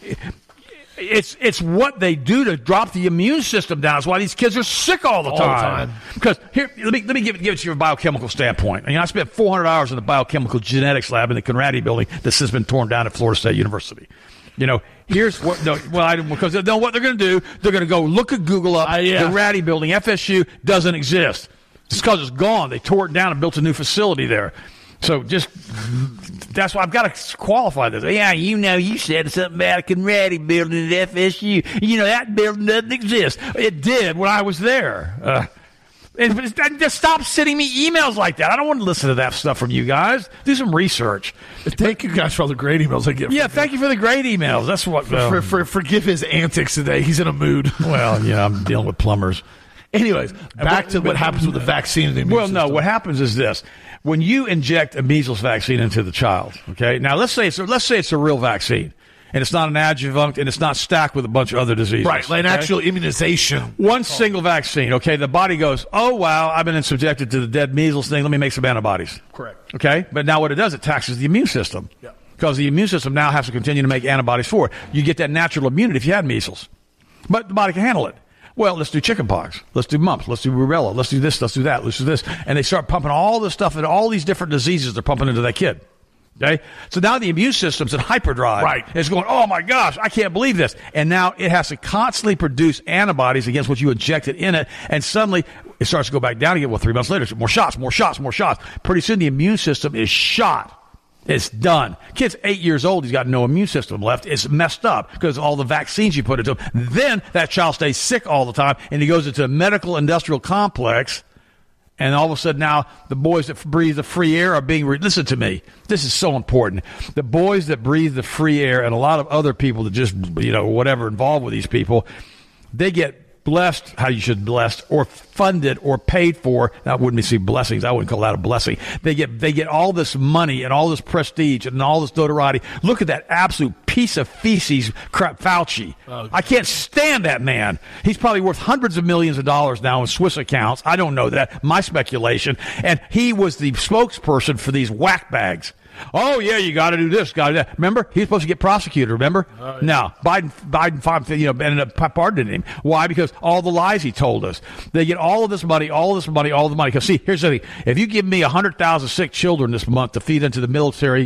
It's what they do to drop the immune system down. It's why these kids are sick all the time. Because here, let me give it to you from a biochemical standpoint. I spent 400 hours in the biochemical genetics lab in the Conradi building that's since been torn down at Florida State University. Here's what. Because what they're going to do, they're going to go look at Google up. The Ratty building, FSU, doesn't exist. It's because it's gone. They tore it down and built a new facility there. So that's why I've got to qualify this. Yeah, you said something about a Conradi building at FSU. That building doesn't exist. It did when I was there. And just stop sending me emails like that. I don't want to listen to that stuff from you guys. Do some research. Thank you guys for all the great emails I get. Yeah, thank you for the great emails. That's what. Forgive his antics today. He's in a mood. Well, I'm dealing with plumbers. Anyways, back to what happens with the vaccine and the immune system. No, what happens is this. When you inject a measles vaccine into the child, okay? Now, let's say it's a real vaccine. and it's not an adjuvant, and it's not stacked with a bunch of other diseases. Right, like an actual immunization. One single vaccine, okay? The body goes, oh, wow, I've been subjected to the dead measles thing. Let me make some antibodies. Correct. Okay? But now what it does, it taxes the immune system. Yeah. Because the immune system now has to continue to make antibodies for it. You get that natural immunity if you had measles. But the body can handle it. Well, let's do chickenpox. Let's do mumps. Let's do rubella. Let's do this. Let's do that. Let's do this. And they start pumping all this stuff and all these different diseases they're pumping into that kid. Okay? So now the immune system's in hyperdrive. Right. It's going, oh, my gosh, I can't believe this. And now it has to constantly produce antibodies against what you injected in it. And suddenly it starts to go back down again. Well, 3 months later, more shots, more shots, more shots. Pretty soon the immune system is shot. It's done. Kid's 8 years old. He's got no immune system left. It's messed up because of all the vaccines you put into him. Then that child stays sick all the time, and he goes into a medical industrial complex. And all of a sudden now the boys that breathe the free air are being listen to me. This is so important. The boys that breathe the free air and a lot of other people that just, whatever involved with these people, they get blessed, how you should blessed, or funded or paid for. That wouldn't be blessings. I wouldn't call that a blessing. They get all this money and all this prestige and all this notoriety. Look at that absolute piece of feces crap, Fauci. I can't stand that man. He's probably worth hundreds of millions of dollars now in Swiss accounts. I don't know that. My speculation. And he was the spokesperson for these whack bags. Oh, yeah, you got to do this, got to do that. Remember? He was supposed to get prosecuted, remember? Yeah. No. Biden ended up pardoning him. Why? Because all the lies he told us. They get all of this money, all the money. Because, see, here's the thing. If you give me 100,000 sick children this month to feed into the military,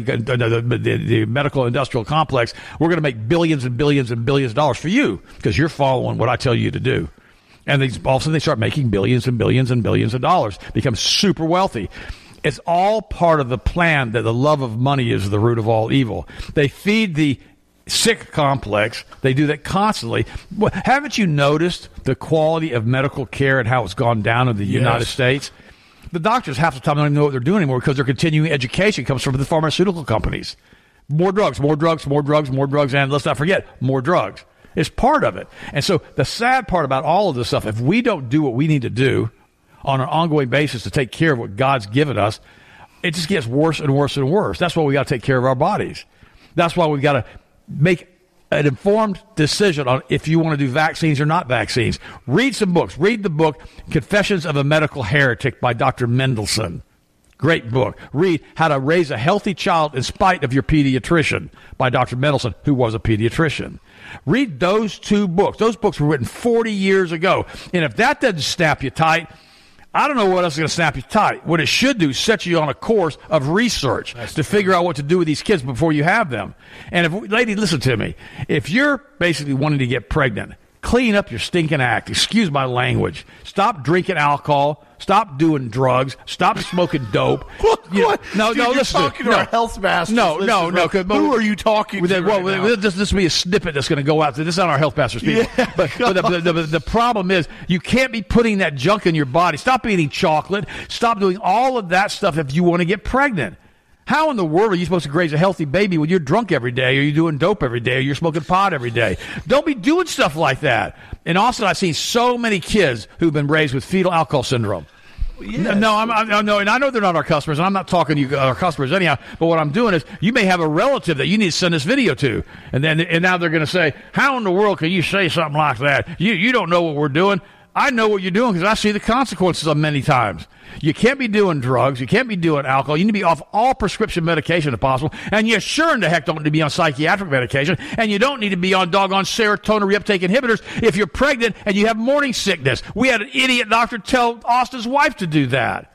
the medical industrial complex, we're going to make billions and billions and billions of dollars for you because you're following what I tell you to do. And all of a sudden they start making billions and billions and billions of dollars, become super wealthy. It's all part of the plan that the love of money is the root of all evil. They feed the sick complex. They do that constantly. Haven't you noticed the quality of medical care and how it's gone down in the United States? The doctors half the time don't even know what they're doing anymore because their continuing education comes from the pharmaceutical companies. More drugs, more drugs, more drugs, more drugs, and let's not forget, more drugs. It's part of it. And so the sad part about all of this stuff, if we don't do what we need to do on an ongoing basis to take care of what God's given us, it just gets worse and worse and worse. That's why we got to take care of our bodies. That's why we got to make an informed decision on if you want to do vaccines or not vaccines. Read some books. Read the book Confessions of a Medical Heretic by Dr. Mendelsohn. Great book. Read How to Raise a Healthy Child in Spite of Your Pediatrician by Dr. Mendelsohn, who was a pediatrician. Read those two books. Those books were written 40 years ago. And if that doesn't snap you tight, I don't know what else is going to snap you tight. What it should do is set you on a course of research to figure out what to do with these kids before you have them. And lady, listen to me. If you're basically wanting to get pregnant, clean up your stinking act. Excuse my language. Stop drinking alcohol. Stop doing drugs. Stop smoking dope. What? No, you're listen. Talking to our health masters. No. Who are you talking to right now? This will be a snippet that's going to go out. This is not our health masters people. Yeah, but the problem is you can't be putting that junk in your body. Stop eating chocolate. Stop doing all of that stuff if you want to get pregnant. How in the world are you supposed to raise a healthy baby when you're drunk every day, or you're doing dope every day, or you're smoking pot every day? Don't be doing stuff like that. In Austin, I've seen so many kids who've been raised with fetal alcohol syndrome. Yes. No, and I know they're not our customers, and I'm not talking to you, our customers anyhow, but what I'm doing is you may have a relative that you need to send this video to, and now they're going to say, how in the world can you say something like that? You don't know what we're doing. I know what you're doing because I see the consequences of many times. You can't be doing drugs. You can't be doing alcohol. You need to be off all prescription medication if possible. And you sure in the heck don't need to be on psychiatric medication. And you don't need to be on doggone serotonin reuptake inhibitors if you're pregnant and you have morning sickness. We had an idiot doctor tell Austin's wife to do that.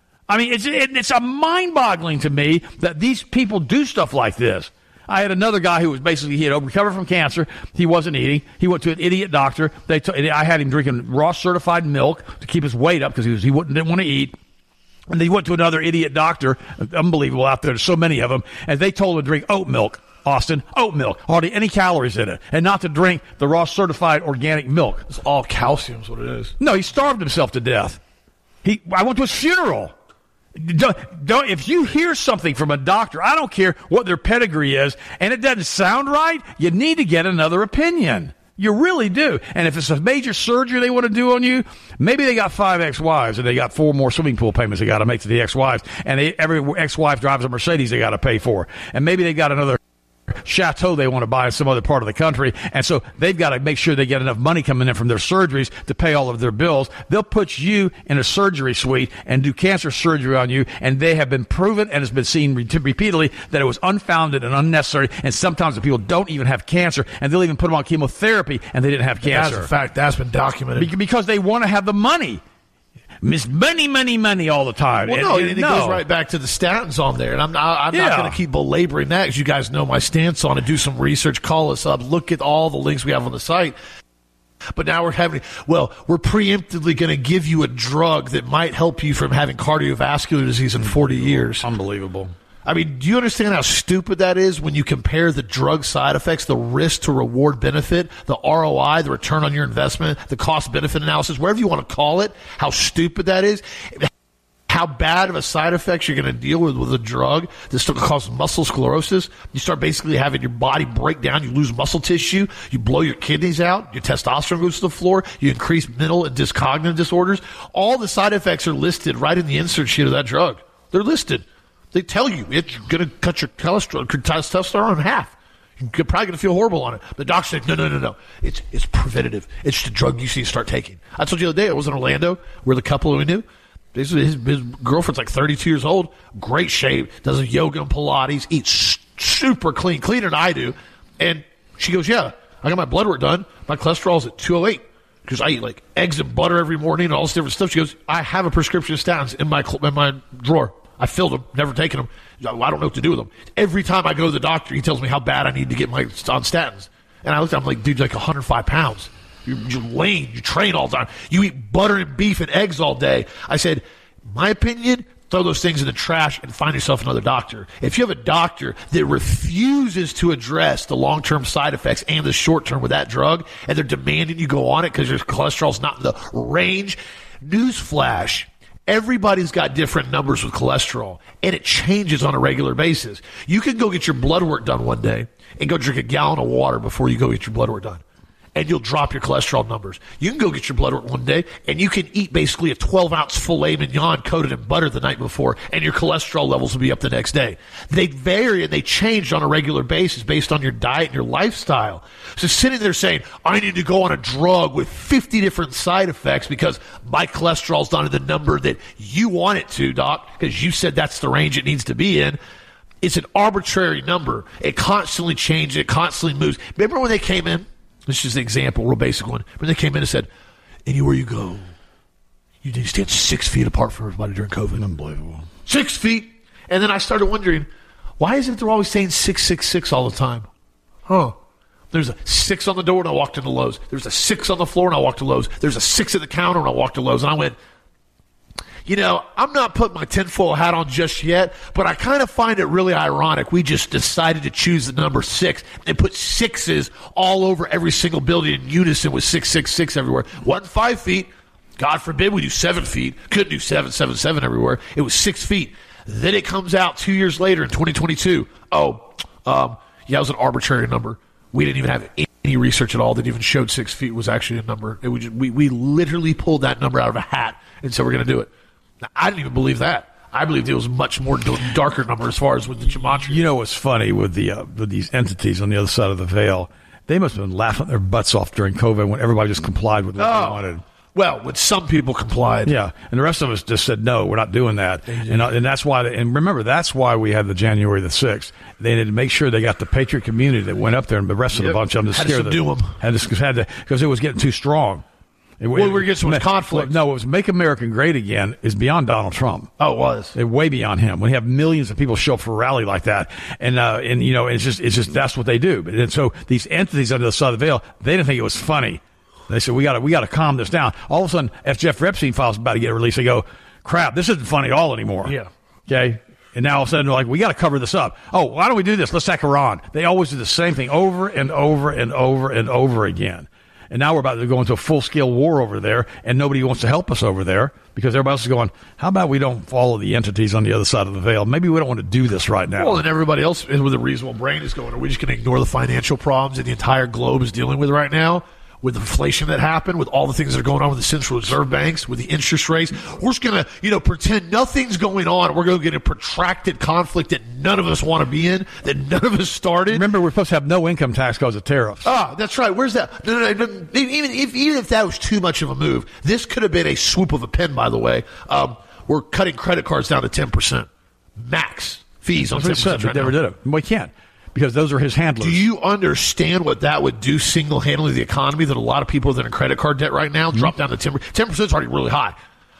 I mean, it's a mind-boggling to me that these people do stuff like this. I had another guy who was basically, he had recovered from cancer. He wasn't eating. He went to an idiot doctor. I had him drinking raw certified milk to keep his weight up because he didn't want to eat. And they went to another idiot doctor, unbelievable out there, there's so many of them, and they told him to drink oat milk, Austin, oat milk, hardly any calories in it, and not to drink the raw certified organic milk. It's all calcium is what it is. No, he starved himself to death. I went to his funeral. If you hear something from a doctor, I don't care what their pedigree is, and it doesn't sound right, you need to get another opinion. You really do. And if it's a major surgery they want to do on you, maybe they got 5 ex-wives and they got 4 more swimming pool payments they got to make to the ex-wives, and every ex-wife drives a Mercedes they got to pay for. And maybe they got another chateau they want to buy in some other part of the country. And so they've got to make sure they get enough money coming in from their surgeries to pay all of their bills. They'll put you in a surgery suite and do cancer surgery on you. And they have been proven and has been seen repeatedly that it was unfounded and unnecessary. And sometimes the people don't even have cancer, and they'll even put them on chemotherapy and they didn't have cancer. That's a fact. That's been documented. Because they want to have the money. Miss money all the time. Well, it goes right back to the statins on there. And I'm not going to keep belaboring that, because you guys know my stance on it. Do some research, call us up, look at all the links we have on the site. But now we're preemptively going to give you a drug that might help you from having cardiovascular disease in 40 years. Unbelievable. I mean, do you understand how stupid that is when you compare the drug side effects, the risk to reward benefit, the ROI, the return on your investment, the cost benefit analysis, whatever you want to call it, how stupid that is, how bad of a side effects you're going to deal with a drug that's going to cause muscle sclerosis. You start basically having your body break down, you lose muscle tissue, you blow your kidneys out, your testosterone goes to the floor, you increase mental and cognitive disorders. All the side effects are listed right in the insert sheet of that drug. They're listed. They tell you it's going to cut your cholesterol, your testosterone in half. You're probably going to feel horrible on it. The doctor said, no. It's preventative. It's the drug you see start taking. I told you the other day, I was in Orlando where the couple we knew, his girlfriend's like 32 years old, great shape, does yoga and Pilates, eats super clean, cleaner than I do. And she goes, yeah, I got my blood work done. My cholesterol's at 208 because I eat like eggs and butter every morning and all this different stuff. She goes, I have a prescription of statins in my drawer. I filled them, never taken them. I don't know what to do with them. Every time I go to the doctor, he tells me how bad I need to get on statins. And I looked at him like, dude, you're like 105 pounds. You're lean. You train all the time. You eat butter and beef and eggs all day. I said, my opinion, throw those things in the trash and find yourself another doctor. If you have a doctor that refuses to address the long-term side effects and the short-term with that drug, and they're demanding you go on it because your cholesterol's not in the range, newsflash. Everybody's got different numbers with cholesterol, and it changes on a regular basis. You can go get your blood work done one day and go drink a gallon of water before you go get your blood work done, and you'll drop your cholesterol numbers. You can go get your blood work one day, and you can eat basically a 12-ounce filet mignon coated in butter the night before, and your cholesterol levels will be up the next day. They vary and they change on a regular basis based on your diet and your lifestyle. So sitting there saying, I need to go on a drug with 50 different side effects because my cholesterol's not in the number that you want it to, doc, because you said that's the range it needs to be in. It's an arbitrary number. It constantly changes. It constantly moves. Remember when they came in? This is an example, real basic one. When they came in and said, anywhere you go, you need to stand 6 feet apart from everybody during COVID. Unbelievable. 6 feet. And then I started wondering, why is it they're always saying 666 all the time? There's a 6 on the door when I walked into Lowe's. There's a 6 on the floor when I walked to Lowe's. There's a 6 at the counter when I walked to Lowe's. And I went, I'm not putting my tinfoil hat on just yet, but I kind of find it really ironic. We just decided to choose the number 6 and put 6s all over every single building in unison with 666 everywhere. Wasn't 5 feet. God forbid we do 7 feet. Couldn't do 777 everywhere. It was 6 feet. Then it comes out 2 years later in 2022. It was an arbitrary number. We didn't even have any research at all that even showed 6 feet was actually a number. It was we literally pulled that number out of a hat and said we're going to do it. Now, I didn't even believe that. I believed it was much more darker number as far as with the gematria. You know what's funny with these entities on the other side of the veil? They must have been laughing their butts off during COVID when everybody just complied with what they wanted. Well, when some people complied. Yeah, and the rest of us just said, no, we're not doing that. And that's why, and remember, that's why we had the January the 6th. They had to make sure they got the Patriot community that went up there and the rest of the bunch of them to scare them. Had to, because it was getting too strong. We were getting so much conflict. No, it was Make America Great Again is beyond Donald Trump. Oh, it was. Way beyond him. When you have millions of people show up for a rally like that, and it's just that's what they do. And so these entities under the side of the veil, they didn't think it was funny. They said, we got to calm this down. All of a sudden, if Jeff Epstein files about to get released, they go, crap, this isn't funny at all anymore. Yeah. Okay? And now all of a sudden, they're like, we got to cover this up. Oh, why don't we do this? Let's hack Iran. They always do the same thing over and over and over and over again. And now we're about to go into a full-scale war over there, and nobody wants to help us over there because everybody else is going, how about we don't follow the entities on the other side of the veil? Maybe we don't want to do this right now. Well, then everybody else with a reasonable brain is going, are we just going to ignore the financial problems that the entire globe is dealing with right now? with the inflation that happened, with all the things that are going on with the central reserve banks, with the interest rates. We're just going to, pretend nothing's going on. We're going to get a protracted conflict that none of us want to be in, that none of us started. Remember, we're supposed to have no income tax because of tariffs. Ah, that's right. Where's that? No. Even if that was too much of a move, this could have been a swoop of a pen, by the way. We're cutting credit cards down to 10%. Max fees on 10%. Right, never did it. We can't. Because those are his handlers. Do you understand what that would do single-handedly to the economy, that a lot of people that are in credit card debt right now drop down to 10%? 10% is already really high.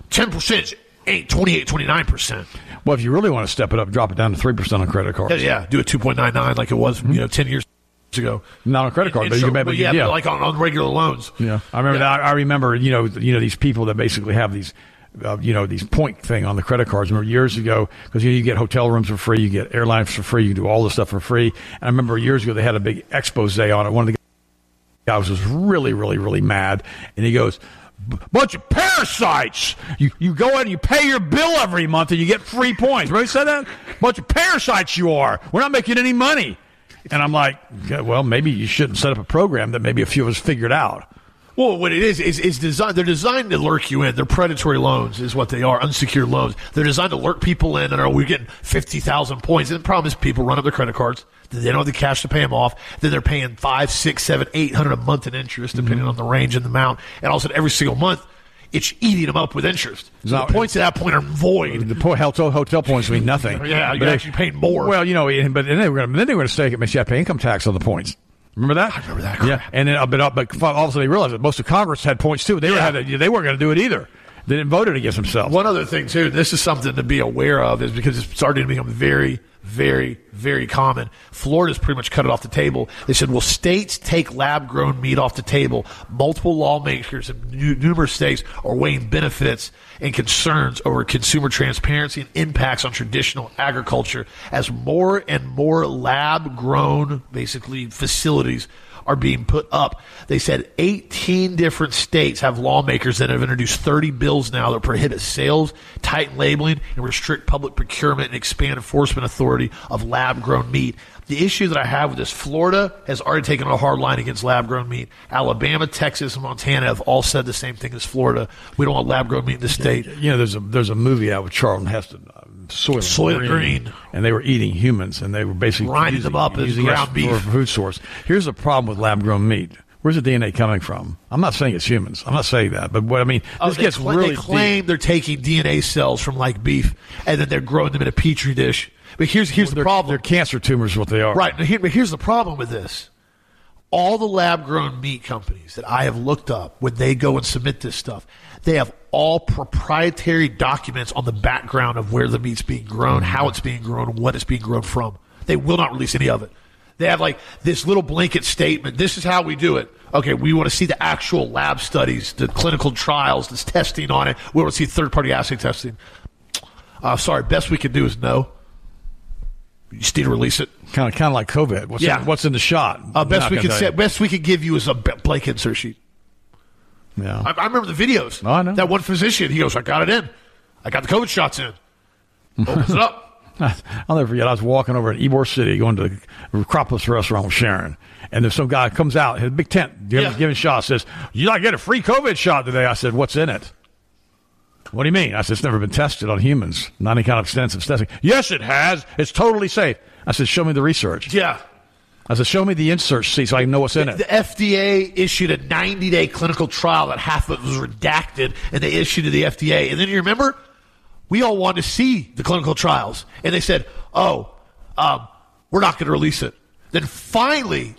10% is 28, 29%. Well, if you really want to step it up, drop it down to 3% on credit cards. Yeah, do a 2.99 like it was 10 years ago. Not on credit card, but you can maybe but like on regular loans. Yeah, I remember that. I remember these people that basically have these these point thing on the credit cards. I remember years ago, because you get hotel rooms for free, you get airlines for free, you can do all this stuff for free. And I remember years ago they had a big expose on it. One of the guys was really, really, really mad, and he goes, "Bunch of parasites! You go in and you pay your bill every month and you get free points." Remember he said that? "Bunch of parasites you are. We're not making any money." And I'm like, well, maybe you shouldn't set up a program that maybe a few of us figured out. Well, what it is designed. They're designed to lurk you in. They're predatory loans, is what they are. Unsecured loans. They're designed to lurk people in. And we're getting 50,000 points. And the problem is people run up their credit cards. Then they don't have the cash to pay them off. Then they're paying $500, $600, $700, $800 a month in interest, depending on the range and the amount. And all of a sudden, every single month, it's eating them up with interest. So the points at that point are void. The hotel points mean nothing. Yeah, you're actually paying more. Well, but then they were going to stake it. You have to pay income tax on the points. Remember that? I remember that. Crap. Yeah, and then but all of a sudden they realized that most of Congress had points too. They weren't going to do it either. They didn't vote it against themselves. One other thing too, this is something to be aware of, is because it's starting to become very, very, very common. Florida's pretty much cut it off the table. They said, will states take lab-grown meat off the table? Multiple lawmakers in numerous states are weighing benefits and concerns over consumer transparency and impacts on traditional agriculture as more and more lab-grown, basically, facilities are being put up. They said 18 different states have lawmakers that have introduced 30 bills now that prohibit sales, tighten labeling, and restrict public procurement and expand enforcement authority of lab-grown meat. The issue that I have with this, Florida has already taken a hard line against lab-grown meat. Alabama, Texas, and Montana have all said the same thing as Florida. We don't want lab-grown meat in the state. There's a movie out with Charlton Heston, Soylent Green, and they were eating humans, and they were basically grinding them up as ground beef for food source. Here's the problem with lab-grown meat. Where's the DNA coming from? I'm not saying it's humans. I'm not saying that, but what I mean, this really. They claim they're taking DNA cells from like beef, and then they're growing them in a petri dish. But here's the problem. They're cancer tumors, what they are. Right. But here's the problem with this. All the lab-grown meat companies that I have looked up, when they go and submit this stuff, they have all proprietary documents on the background of where the meat's being grown, how it's being grown, what it's being grown from. They will not release any of it. They have like this little blanket statement. This is how we do it. Okay, we want to see the actual lab studies, the clinical trials, this testing on it. We want to see third-party assay testing. Sorry, best we can do is no. You just need to release it. Kind of like COVID. What's in the shot? Best we could give you is a blank insert sheet. Yeah, I remember the videos. Oh, I know. That one physician, he goes, I got it in. I got the COVID shots in. Opens it up. I'll never forget. I was walking over in Ybor City, going to the Acropolis restaurant with Sharon, and there's some guy comes out, has a big tent, giving shots. Says, "You not get a free COVID shot today?" I said, "What's in it?" "What do you mean?" I said, "It's never been tested on humans. Not any kind of extensive testing." "Yes, it has. It's totally safe." I said, "Show me the research." Yeah. I said, "Show me the insert sheet so I know what's in it." The FDA issued a 90-day clinical trial that half of it was redacted, and they issued to the FDA. And then you remember, we all wanted to see the clinical trials. And they said, we're not going to release it. Then finally,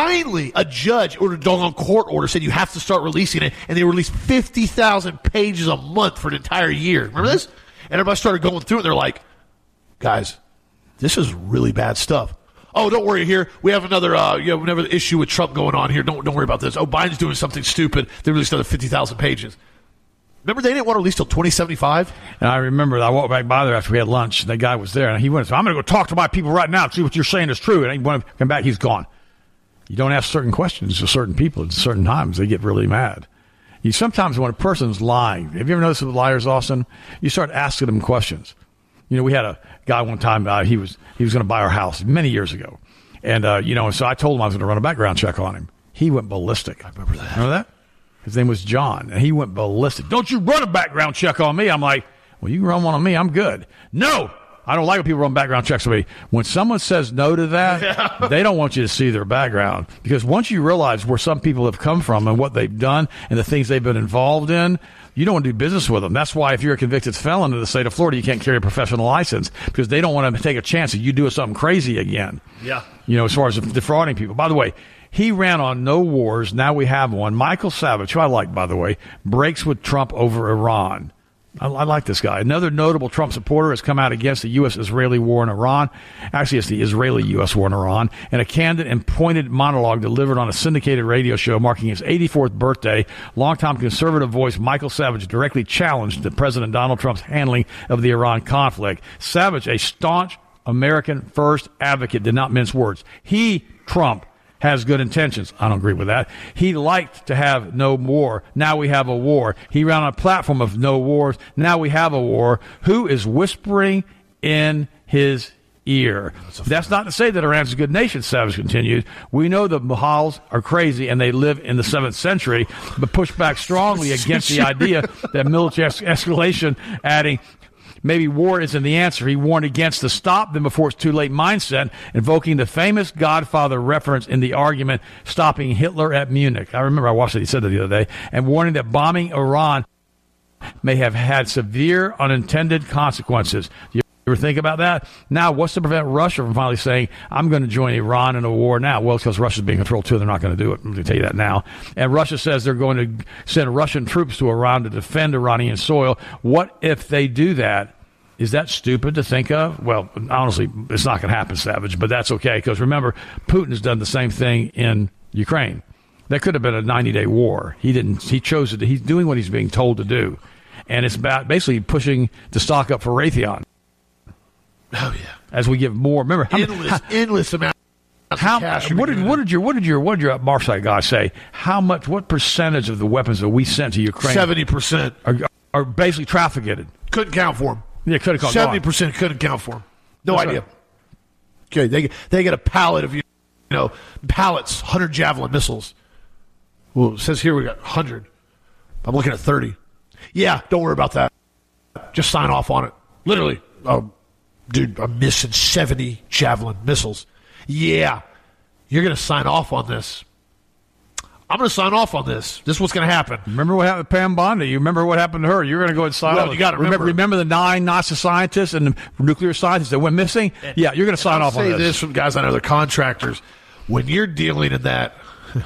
a judge ordered a doggone court order, said you have to start releasing it. And they released 50,000 pages a month for an entire year. Remember this? And everybody started going through it. And they're like, guys, this is really bad stuff. Oh, don't worry here. We have another issue with Trump going on here. Don't worry about this. Oh, Biden's doing something stupid. They released another 50,000 pages. Remember, they didn't want to release till 2075? And I remember I walked back by there after we had lunch, and the guy was there, and he went, "I'm going to go talk to my people right now and see what you're saying is true." And he wanted to come back. He's gone. You don't ask certain questions to certain people at certain times. They get really mad. Sometimes when a person's lying, have you ever noticed with liars, Austin? You start asking them questions. We had a guy one time, he was going to buy our house many years ago. And, so I told him I was going to run a background check on him. He went ballistic. I remember that. Remember that? His name was John, and he went ballistic. Don't you run a background check on me. I'm like, well, you can run one on me. I'm good. No, I don't like when people run background checks on me. When someone says no to that, they don't want you to see their background. Because once you realize where some people have come from and what they've done and the things they've been involved in, you don't want to do business with them. That's why if you're a convicted felon in the state of Florida, you can't carry a professional license because they don't want to take a chance that you do something crazy again. Yeah. As far as defrauding people. By the way, he ran on no wars. Now we have one. Michael Savage, who I like, by the way, breaks with Trump over Iran. I like this guy. Another notable Trump supporter has come out against the U.S.-Israeli war in Iran. Actually, it's the Israeli-U.S. war in Iran. In a candid and pointed monologue delivered on a syndicated radio show marking his 84th birthday, longtime conservative voice Michael Savage directly challenged President Donald Trump's handling of the Iran conflict. Savage, a staunch American first advocate, did not mince words. He, Trump, has good intentions. I don't agree with that. He liked to have no war. Now we have a war. He ran on a platform of no wars. Now we have a war. Who is whispering in his ear? That's not to say that Iran's a good nation, Savage continued. We know the Mughals are crazy and they live in the 7th century, but push back strongly against the idea that military escalation, adding, maybe war isn't the answer. He warned against the stop them before it's too late mindset, invoking the famous Godfather reference in the argument, stopping Hitler at Munich. I remember I watched it. He said that the other day. And warning that bombing Iran may have had severe unintended consequences. You ever think about that? Now, what's to prevent Russia from finally saying, I'm going to join Iran in a war now? Well, it's because Russia's being controlled, too. They're not going to do it. I'm going to tell you that now. And Russia says they're going to send Russian troops to Iran to defend Iranian soil. What if they do that? Is that stupid to think of? Well, honestly, it's not going to happen, Savage, but that's okay. Because remember, Putin has done the same thing in Ukraine. That could have been a 90-day war. He didn't. He chose it. He's doing what he's being told to do. And it's about basically pushing the stock up for Raytheon. Oh, yeah. As we give more. Remember, endless amount of cash. What did your Marsite guy say? What percentage of the weapons that we sent to Ukraine? 70% are basically trafficked. Couldn't count for them. Yeah, could have caught 70% couldn't count for them. No That's idea. Right. Okay, they get a pallet of pallets, 100 Javelin missiles. Well, it says here we got 100. I'm looking at 30. Yeah, don't worry about that. Just sign off on it. Literally, dude, I'm missing 70 Javelin missiles. Yeah, you're going to sign off on this. I'm going to sign off on this. This is what's going to happen. Remember what happened to Pam Bondi? You remember what happened to her? You're going to go and sign off. You got to remember the 9 Nazi scientists and the nuclear scientists that went missing? Yeah, you're going to sign off on this. I'll say this from guys I know, they're contractors. When you're dealing in that,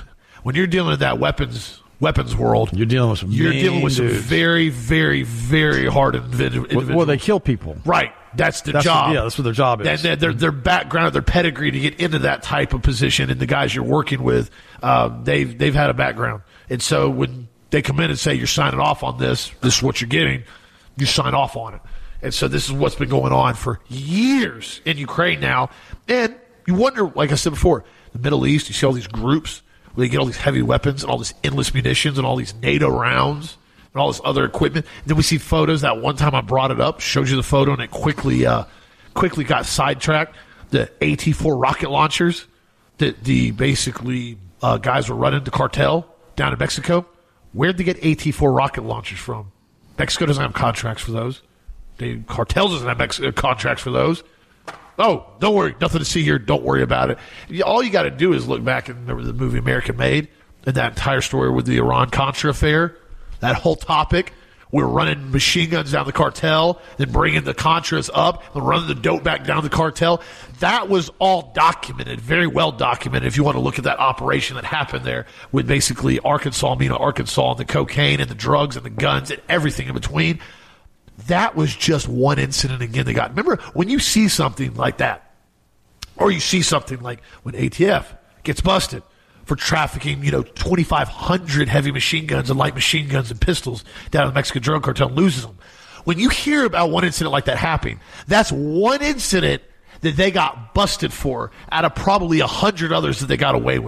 weapons world, you're dealing with some very, very, very hard individuals. Well, they kill people. Right. That's their job. That's what their job is. Their background, their pedigree to get into that type of position, and the guys you're working with, they've had a background. And so when they come in and say you're signing off on this is what you're getting, you sign off on it. And so this is what's been going on for years in Ukraine now. And you wonder, like I said before, the Middle East, you see all these groups where they get all these heavy weapons and all this endless munitions and all these NATO rounds and all this other equipment. And then we see photos. That one time I brought it up, showed you the photo, and it quickly got sidetracked. The AT-4 rocket launchers that the guys were running the cartel down in Mexico. Where'd they get AT-4 rocket launchers from? Mexico doesn't have contracts for those. The cartel doesn't have contracts for those. Oh, don't worry. Nothing to see here. Don't worry about it. All you got to do is look back and remember the movie American Made and that entire story with the Iran-Contra affair. That whole topic. We're running machine guns down the cartel, then bringing the Contras up, and running the dope back down the cartel. That was all documented, very well documented, if you want to look at that operation that happened there with basically Arkansas, and the cocaine and the drugs and the guns and everything in between. That was just one incident again they got. Remember, when you see something like that, or you see something like when ATF gets busted for trafficking, 2,500 heavy machine guns and light machine guns and pistols down in the Mexican drug cartel, loses them. When you hear about one incident like that happening, that's one incident that they got busted for out of probably 100 others that they got away with.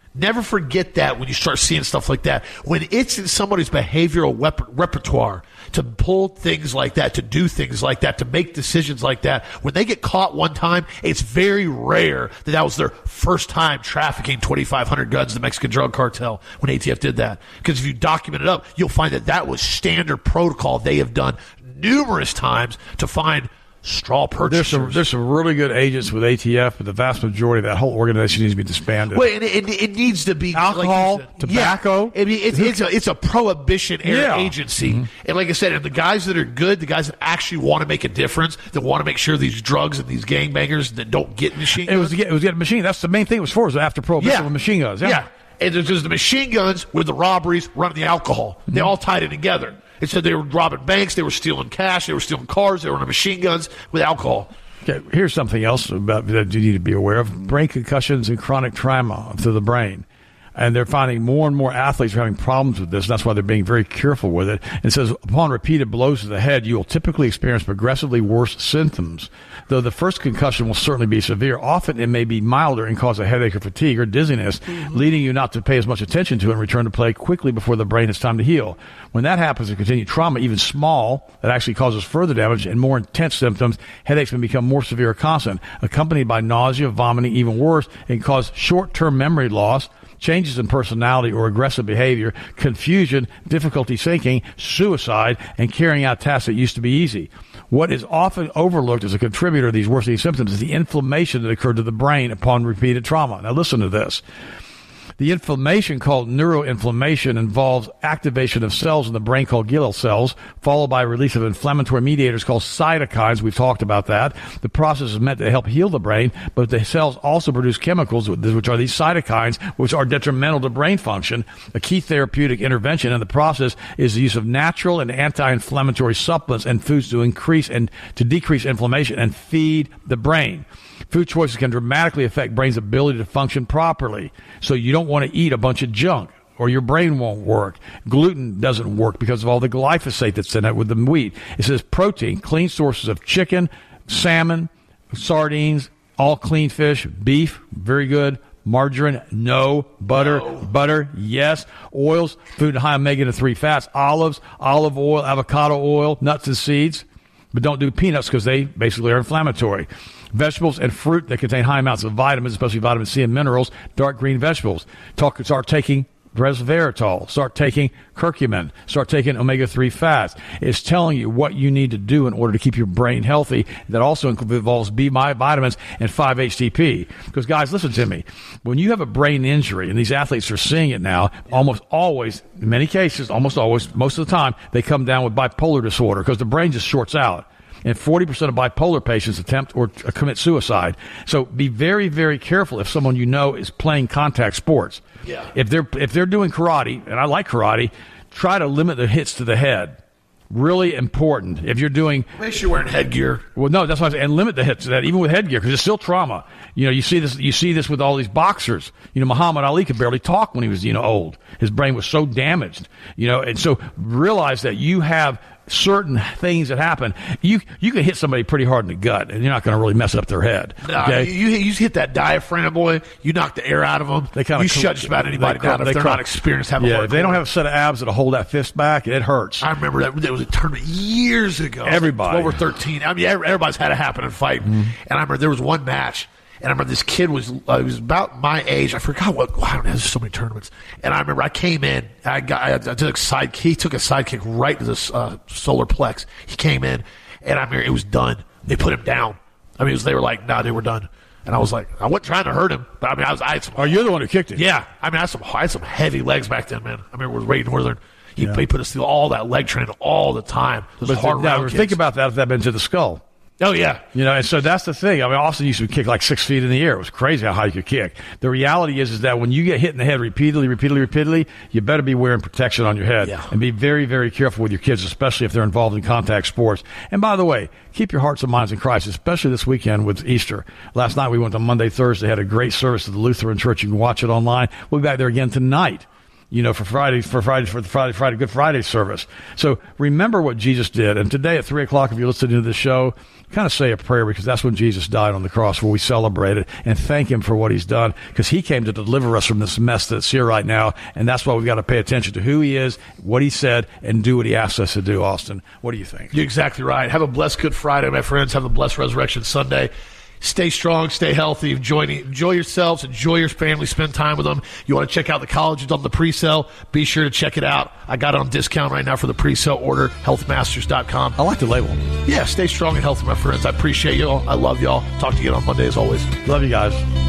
Never forget that when you start seeing stuff like that. When it's in somebody's behavioral repertoire to pull things like that, to do things like that, to make decisions like that, when they get caught one time, it's very rare that was their first time trafficking 2,500 guns to the Mexican drug cartel when ATF did that. Because if you document it up, you'll find that was standard protocol they have done numerous times to find straw purchasers. There's some really good agents with ATF, but the vast majority of that whole organization needs to be disbanded. Well, it needs to be alcohol, tobacco. Yeah. I mean, it's a prohibition era agency, and like I said, and the guys that are good, the guys that actually want to make a difference, that want to make sure these drugs and these gangbangers that don't get machine guns. It was getting machine. That's the main thing it was for. Was after prohibition with machine guns. Yeah. And because the machine guns were the robberies, running the alcohol. They all tied it together. It said they were robbing banks, they were stealing cash, they were stealing cars, they were on machine guns with alcohol. Okay, here's something else about that you need to be aware of: brain concussions and chronic trauma to the brain. And they're finding more and more athletes are having problems with this, and that's why they're being very careful with it. It says, upon repeated blows to the head, you will typically experience progressively worse symptoms. Though the first concussion will certainly be severe, often it may be milder and cause a headache or fatigue or dizziness, leading you not to pay as much attention to it and return to play quickly before the brain has time to heal. When that happens, a continued trauma, even small, that actually causes further damage and more intense symptoms, headaches can become more severe or constant, accompanied by nausea, vomiting, even worse, and cause short-term memory loss, changes in personality or aggressive behavior, confusion, difficulty thinking, suicide, and carrying out tasks that used to be easy. What is often overlooked as a contributor to these worsening symptoms is the inflammation that occurred to the brain upon repeated trauma. Now listen to this. The inflammation, called neuroinflammation, involves activation of cells in the brain called glial cells, followed by release of inflammatory mediators called cytokines. We've talked about that. The process is meant to help heal the brain, but the cells also produce chemicals, which are these cytokines, which are detrimental to brain function. A key therapeutic intervention in the process is the use of natural and anti-inflammatory supplements and foods to decrease inflammation and feed the brain. Food choices can dramatically affect brain's ability to function properly. So you don't want to eat a bunch of junk or your brain won't work. Gluten doesn't work because of all the glyphosate that's in it with the wheat. It says protein, clean sources of chicken, salmon, sardines, all clean fish, beef, very good. Margarine, no. Butter, yes. Oils, food high omega-3 fats, olives, olive oil, avocado oil, nuts and seeds. But don't do peanuts because they basically are inflammatory. Vegetables and fruit that contain high amounts of vitamins, especially vitamin C and minerals. Dark green vegetables. Start taking resveratrol. Start taking curcumin. Start taking omega-3 fats. It's telling you what you need to do in order to keep your brain healthy. That also involves B vitamins and 5-HTP. Because, guys, listen to me. When you have a brain injury, and these athletes are seeing it now, almost always, in many cases, almost always, most of the time, they come down with bipolar disorder because the brain just shorts out. And 40% of bipolar patients attempt or commit suicide. So be very, very careful if someone you know is playing contact sports. Yeah. If they're doing karate, and I like karate, try to limit the hits to the head. Really important. If you're doing, make sure you're wearing headgear. Well, no, that's why I say, and limit the hits to that, even with headgear, because it's still trauma. You know, you see this with all these boxers. You know, Muhammad Ali could barely talk when he was, old. His brain was so damaged. And so realize that you have certain things that happen. You can hit somebody pretty hard in the gut, and you're not going to really mess up their head. Okay? You hit that diaphragm, boy. You knock the air out of them. You shut just about anybody down if they're not experienced. If they don't have a set of abs that'll hold that fist back, it hurts. I remember that there was a tournament years ago. Everybody. Over 13. I mean, everybody's had it happen in fight. Mm-hmm. And I remember there was one match. And I remember this kid was about my age. I forgot what. Wow, there's so many tournaments. And I remember I came in. I took a sidekick. He took a sidekick right to the solar plex. He came in, and I remember it was done. They put him down. I mean, they were like, "Nah, they were done." And I was like, I wasn't trying to hurt him, but I mean, I had some. Oh, you're the one who kicked him. Yeah, I mean, I had some heavy legs back then, man. I remember it was Ray Northern. He put us through all that leg training all the time. Those hard round kids. Think about that if that had been to the skull. Oh, yeah. And so that's the thing. I mean, Austin used to kick like 6 feet in the air. It was crazy how high you could kick. The reality is that when you get hit in the head repeatedly, you better be wearing protection on your head. Yeah. And be very, very careful with your kids, especially if they're involved in contact sports. And by the way, keep your hearts and minds in Christ, especially this weekend with Easter. Last night we went to Monday, Thursday, had a great service at the Lutheran Church. You can watch it online. We'll be back there again tonight. for Friday Good Friday service. So remember what Jesus did. And today at 3:00, if you're listening to the show, kind of say a prayer, because that's when Jesus died on the cross, where we celebrate it and thank him for what he's done, because he came to deliver us from this mess that's here right now. And that's why we've got to pay attention to who he is, what he said, and do what he asked us to do. Austin, what do you think? You're exactly right. Have a blessed Good Friday, my friends. Have a blessed Resurrection Sunday. Stay strong, stay healthy, enjoy yourselves, enjoy your family, spend time with them. You want to check out the colleges on the pre-sale, be sure to check it out. I got it on discount right now for the pre-sale order, healthmasters.com. I like the label. Yeah, stay strong and healthy, my friends. I appreciate you all. I love you all. Talk to you again on Monday as always. Love you guys.